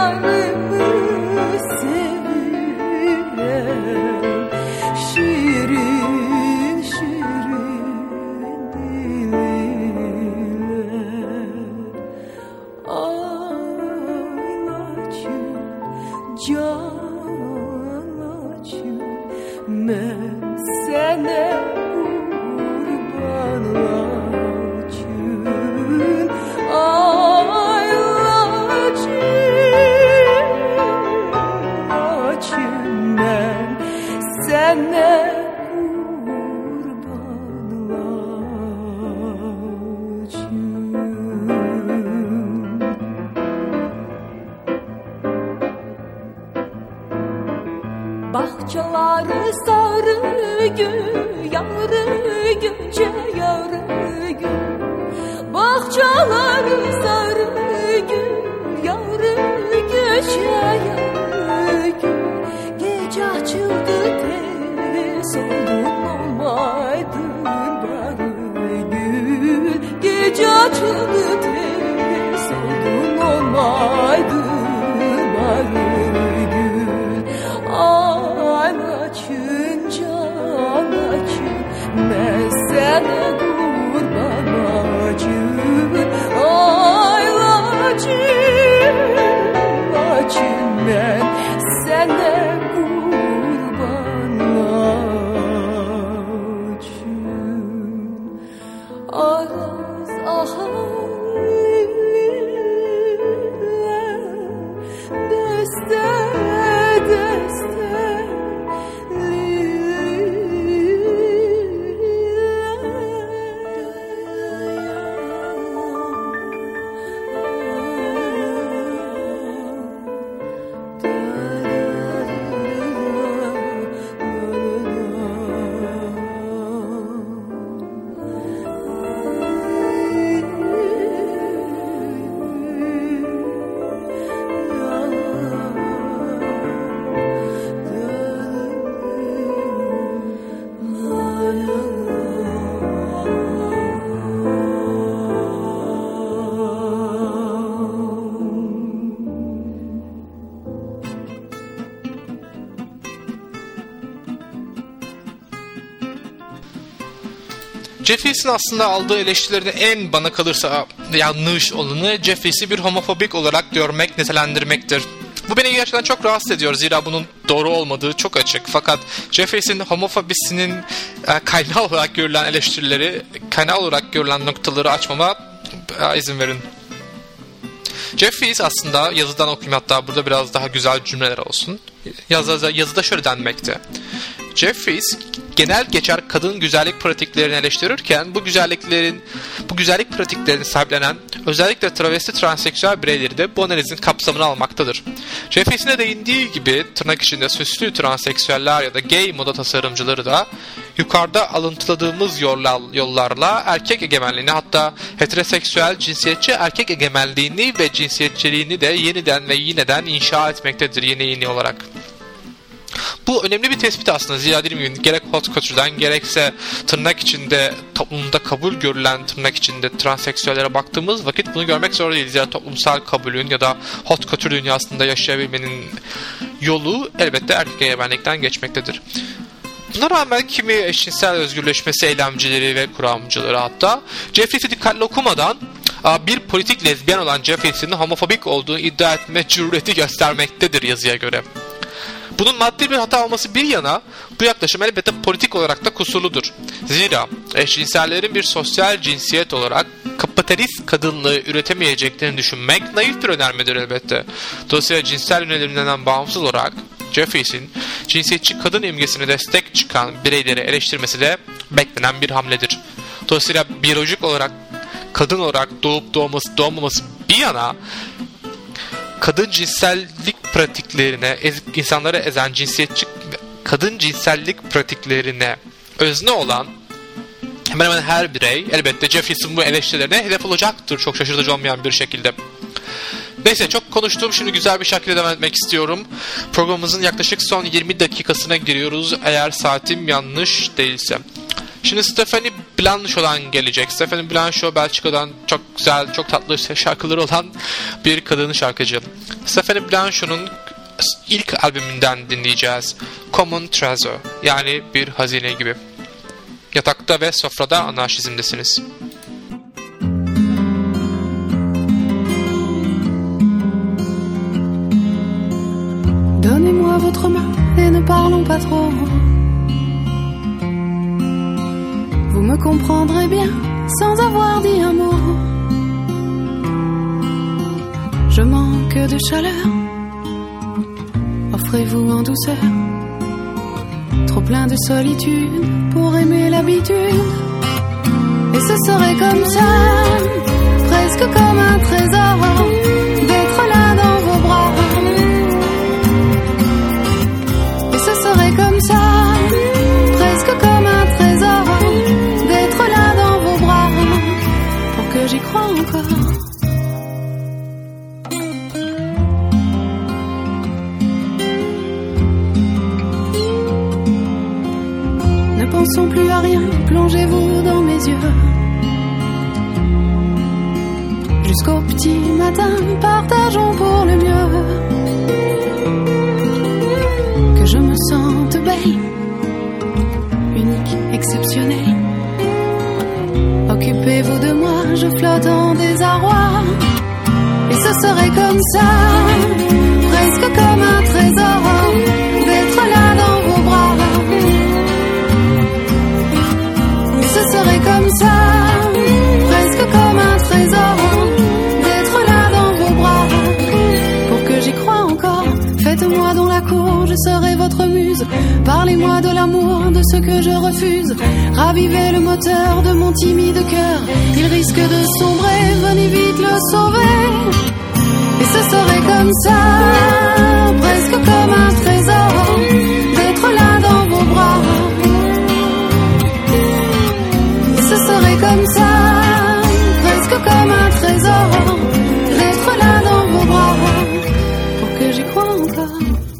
şirin şirin diller Aylaçın canaçın ben sana kurban açın Aylaçın ben sana bahçeleri sarı gül, yarı günce yarı gül. Bahçeleri sarı gül, yarı gece yarı gül. Gece açıldı tez oldum aydın barı gül. Gece açıldı tez oldum aydın barı gül. Anaçın canaçın ben sana kurban açın Aylaçın açın ben sana kurban açın Araz ahaliler deste deste Jeffries'in aslında aldığı eleştirilerin en bana kalırsa yanlış olanı Jeffries'i bir homofobik olarak görmek, nitelendirmektir. Bu beni gerçekten çok rahatsız ediyor. Zira bunun doğru olmadığı çok açık. Fakat Jeffries'in homofobisinin kaynağı olarak görülen eleştirileri, kaynağı olarak görülen noktaları açmama izin verin. Jeffries aslında yazıdan okuyayım, hatta burada biraz daha güzel cümleler olsun. Yazıda şöyle denmekte. Jeffries genel geçer kadın güzellik pratiklerini eleştirirken bu güzellik pratiklerini sahiplenen özellikle travesti transseksüel bireyleri de bu analizin kapsamına almaktadır. Jeffries'in de değindiği gibi tırnak içinde süslü transseksüeller ya da gay moda tasarımcıları da yukarıda alıntıladığımız yollarla erkek egemenliğini, hatta heteroseksüel cinsiyetçi erkek egemenliğini ve cinsiyetçiliğini de yeniden ve yineden inşa etmektedir yeni olarak. Bu önemli bir tespit aslında. Zira dediğim gibi gerek hot culture'dan gerekse tırnak içinde toplumda kabul görülen tırnak içinde transseksüellere baktığımız vakit bunu görmek zor değil. Zira toplumsal kabulün ya da hot culture dünyasında yaşayabilmenin yolu elbette erkek egemenlikten geçmektedir. Buna rağmen kimi eşcinsel özgürleşmesi eylemcileri ve kuramcıları hatta Jeffries'i dikkatli okumadan bir politik lezbiyen olan Jeffries'in homofobik olduğunu iddia etme cüreti göstermektedir yazıya göre. Bunun maddi bir hata olması bir yana, bu yaklaşım elbette politik olarak da kusurludur. Zira eşcinsellerin bir sosyal cinsiyet olarak kapitalist kadınlığı üretemeyeceklerini düşünmek naif bir önermedir elbette. Dolayısıyla cinsel yönelimlerinden bağımsız olarak Jeffries'in cinsiyetçi kadın imgesine destek çıkan bireyleri eleştirmesi de beklenen bir hamledir. Dolayısıyla biyolojik olarak, kadın olarak doğup doğmaması bir yana, kadın cinsellik pratiklerine, insanları ezen cinsiyetçi kadın cinsellik pratiklerine özne olan hemen hemen her birey elbette Jeffries'in bu eleştirilerine hedef olacaktır. Çok şaşırtıcı olmayan bir şekilde. Neyse, çok konuştum. Şimdi güzel bir şekilde devam etmek istiyorum. Programımızın yaklaşık son 20 dakikasına giriyoruz eğer saatim yanlış değilse. Şimdi Stephanie Blancho'dan gelecek. Stephanie Blancho Belçika'dan çok güzel, çok tatlı şarkıları olan bir kadın şarkıcı. Stephanie Blancho'nun ilk albümünden dinleyeceğiz. Common Treasure, yani bir hazine gibi. Yatakta ve sofrada anarşizmdesiniz. Donnez-moi votre main et ne parlons pas trop. Vous me comprendrez bien sans avoir dit un mot. Je manque de chaleur, offrez-vous en douceur. Trop plein de solitude pour aimer l'habitude. Et ce serait comme ça, presque comme un trésor, d'être là dans vos bras. Et ce serait comme ça, presque comme un trésor, d'être là dans vos bras, pour que j'y croie encore. Ne pensons plus à rien, plongez-vous dans mes yeux. Jusqu'au petit matin, partageons pour le mieux. Que je me sente belle, unique, exceptionnelle. Occupez-vous de moi, je flotte en désarroi. Et ce serait comme ça, presque comme un trésor, d'être là dans vos bras. Et ce serait comme ça, presque comme un trésor, d'être là dans vos bras, pour que j'y croie encore. Faites-moi dans la cour, je serai votre muse. Parlez-moi de l'amour, de ce que je refuse. Ravivez le moteur de mon timide cœur. Il risque de sombrer, venez vite le sauver. Et ce serait comme ça, presque comme un trésor, d'être là dans vos bras. Et ce serait comme ça, presque comme un trésor, d'être là dans vos bras, pour que j'y croie encore.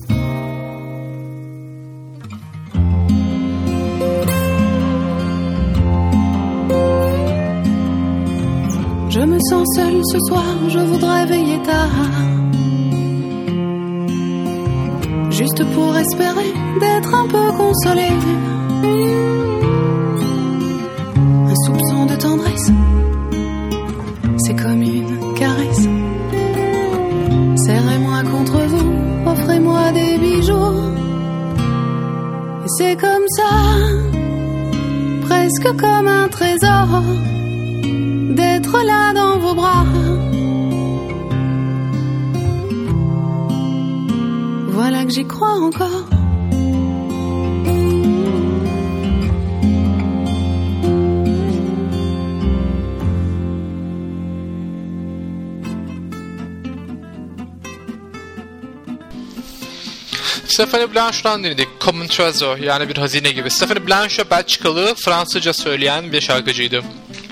Je me sens seule ce soir, je voudrais veiller tard, juste pour espérer d'être un peu consolée. Un soupçon de tendresse, c'est comme une caresse. Serrez-moi contre vous, offrez-moi des bijoux. Et c'est comme ça, presque comme un trésor, d'être là dans vos bras. Voilà que j'y crois encore. Stephanie Blancho'dan dinledik. Common Treasure, yani bir hazine gibi. Stephanie Blancho Belçikalı, Fransızca söyleyen bir şarkıcıydı.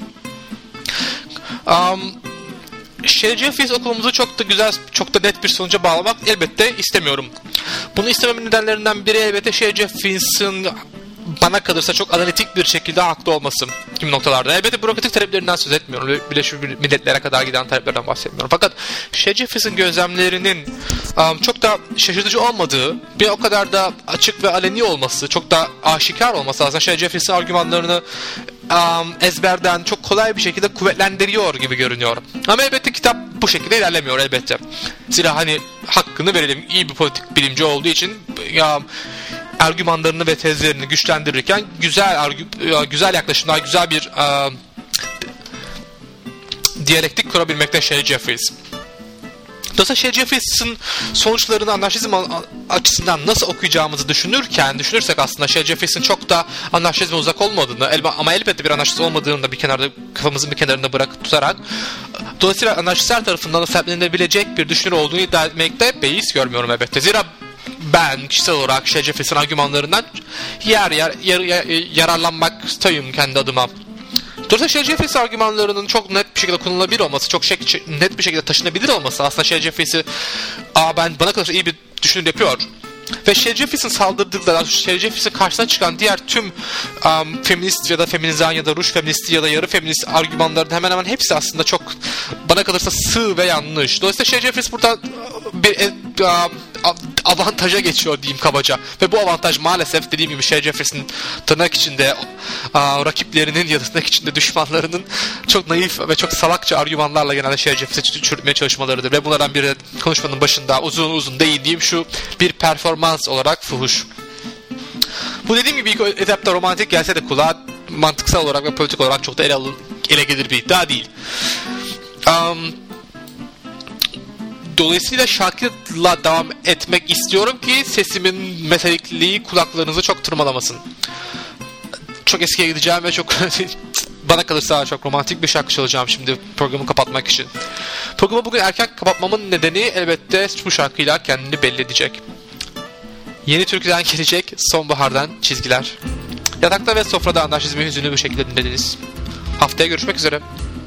Shelley Jeffries okulumuzu çok da güzel, çok da net bir sonuca bağlamak elbette istemiyorum. Bunu istememin nedenlerinden biri elbette Shelley Jeffries'in bana kalırsa çok analitik bir şekilde haklı olması kimi noktalarda. Elbette bürokratik taleplerinden söz etmiyorum. Birleşmiş Milletler'e kadar giden taleplerden bahsetmiyorum. Fakat Shelley Jeffries'in gözlemlerinin çok da şaşırtıcı olmadığı, bir o kadar da açık ve aleni olması, çok da aşikar olması aslında Shelley Jeffries'in argümanlarını ezberden çok kolay bir şekilde kuvvetlendiriyor gibi görünüyor. Ama elbette kitap bu şekilde ilerlemiyor elbette. Zira hani hakkını verelim, iyi bir politik bilimci olduğu için argümanlarını ve tezlerini güçlendirirken güzel yaklaşımlar, güzel bir diyalektik kurabilmekte Shelley Jeffries. Dolayısıyla Shelley Jeffries'in sonuçlarını anarşizm açısından nasıl okuyacağımızı düşünürsek aslında Shelley Jeffries'in çok da anarşizme uzak olmadığını ama elbette bir anarşist olmadığını da bir kenarda, kafamızın bir kenarında tutarak, dolayısıyla anarşistler tarafından da sahiplenilebilecek bir düşünür olduğunu iddia etmekte beis görmüyorum elbette. Zira ben kişisel olarak Shelley Jeffries'in argümanlarından yararlanmaktayım kendi adıma. Dolayısıyla Shelley Jeffries argümanlarının çok net bir şekilde kullanılabilir olması, çok net bir şekilde taşınabilir olması aslında Shelley Jeffries'i bana kalırsa iyi bir düşünür yapıyor. Ve Shelley Jeffries'in saldırdıkları, Shelley Jeffries'in karşısına çıkan diğer tüm feminist ya da feminizan ya da ruş feministi ya da yarı feminist argümanların hemen hemen hepsi aslında çok, bana kalırsa, sığ ve yanlış. Dolayısıyla Shelley Jeffries burada bir avantaja geçiyor diyeyim kabaca. Ve bu avantaj maalesef dediğim gibi Shelley Jeffries'in tırnak içinde rakiplerinin ya da tırnak içinde düşmanlarının çok naif ve çok salakça argümanlarla genelde Shelley Jeffries'i çürütmeye çalışmalarıdır. Ve bunlardan biri konuşmanın başında uzun uzun değindiğim şu bir performans olarak fuhuş. Bu dediğim gibi ilk etapta romantik gelse de kulağa mantıksal olarak ve politik olarak çok da ele gelir bir iddia değil. Dolayısıyla şarkıyla devam etmek istiyorum ki sesimin mesaikliği kulaklarınızı çok tırmalamasın. Çok eskiye gideceğim ve çok bana kalırsa çok romantik bir şarkı çalacağım şimdi programı kapatmak için. Programı bugün erken kapatmamın nedeni elbette bu şarkıyla kendini belli edecek. Yeni türküden gelecek sonbahardan çizgiler. Yatakta ve sofrada anarşizmi hüzünlü bir şekilde dinlediniz. Haftaya görüşmek üzere.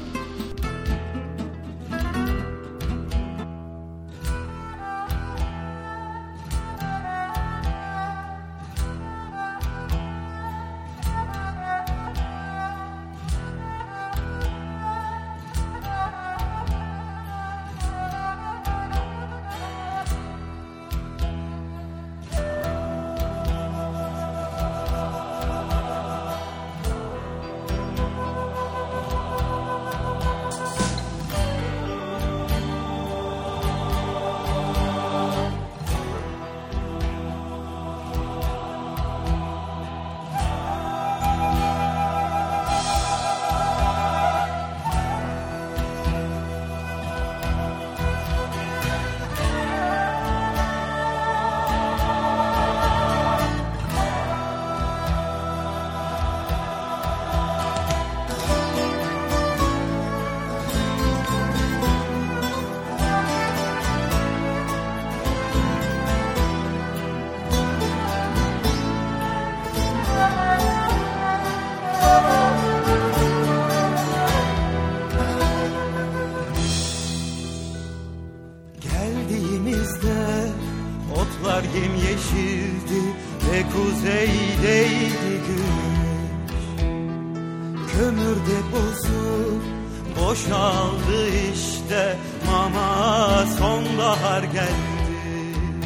Otlar yemyeşildi ve kuzeydeydi güneş. Kömür deposu boşaldı işte, mama sonbahar geldi.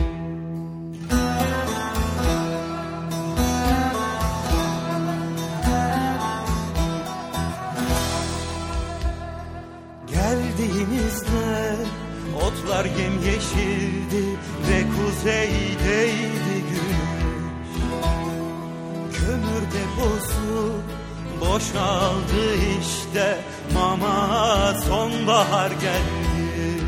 Geldiğimizde otlar yemyeşildi ve kuzeydeydi güneş. Kömür deposu boşaldı işte, mama sonbahar geldi.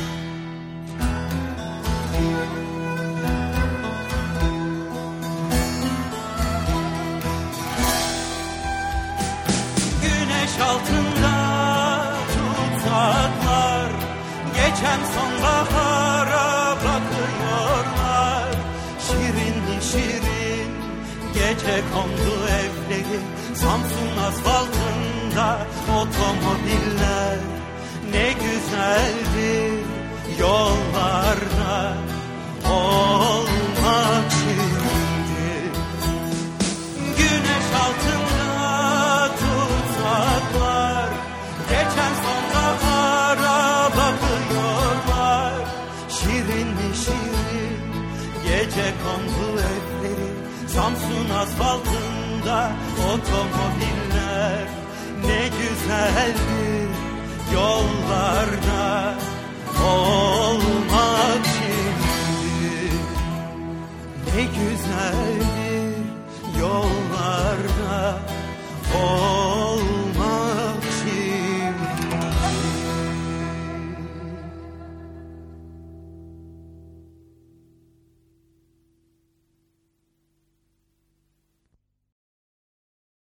Güneş altında tutsaklar geçen sonbahara bakıyorlar. Şirin şirin gece kondu evleri, Samsun asfaltında otomobiller. Ne güzeldi yollarda olmak şimdi. Güneş altında tutsaklar geçen sonbahara bakıyorlar. Şirin şirin gece kondu evleri, Samsun asfaltında otomobiller. Ne güzeldi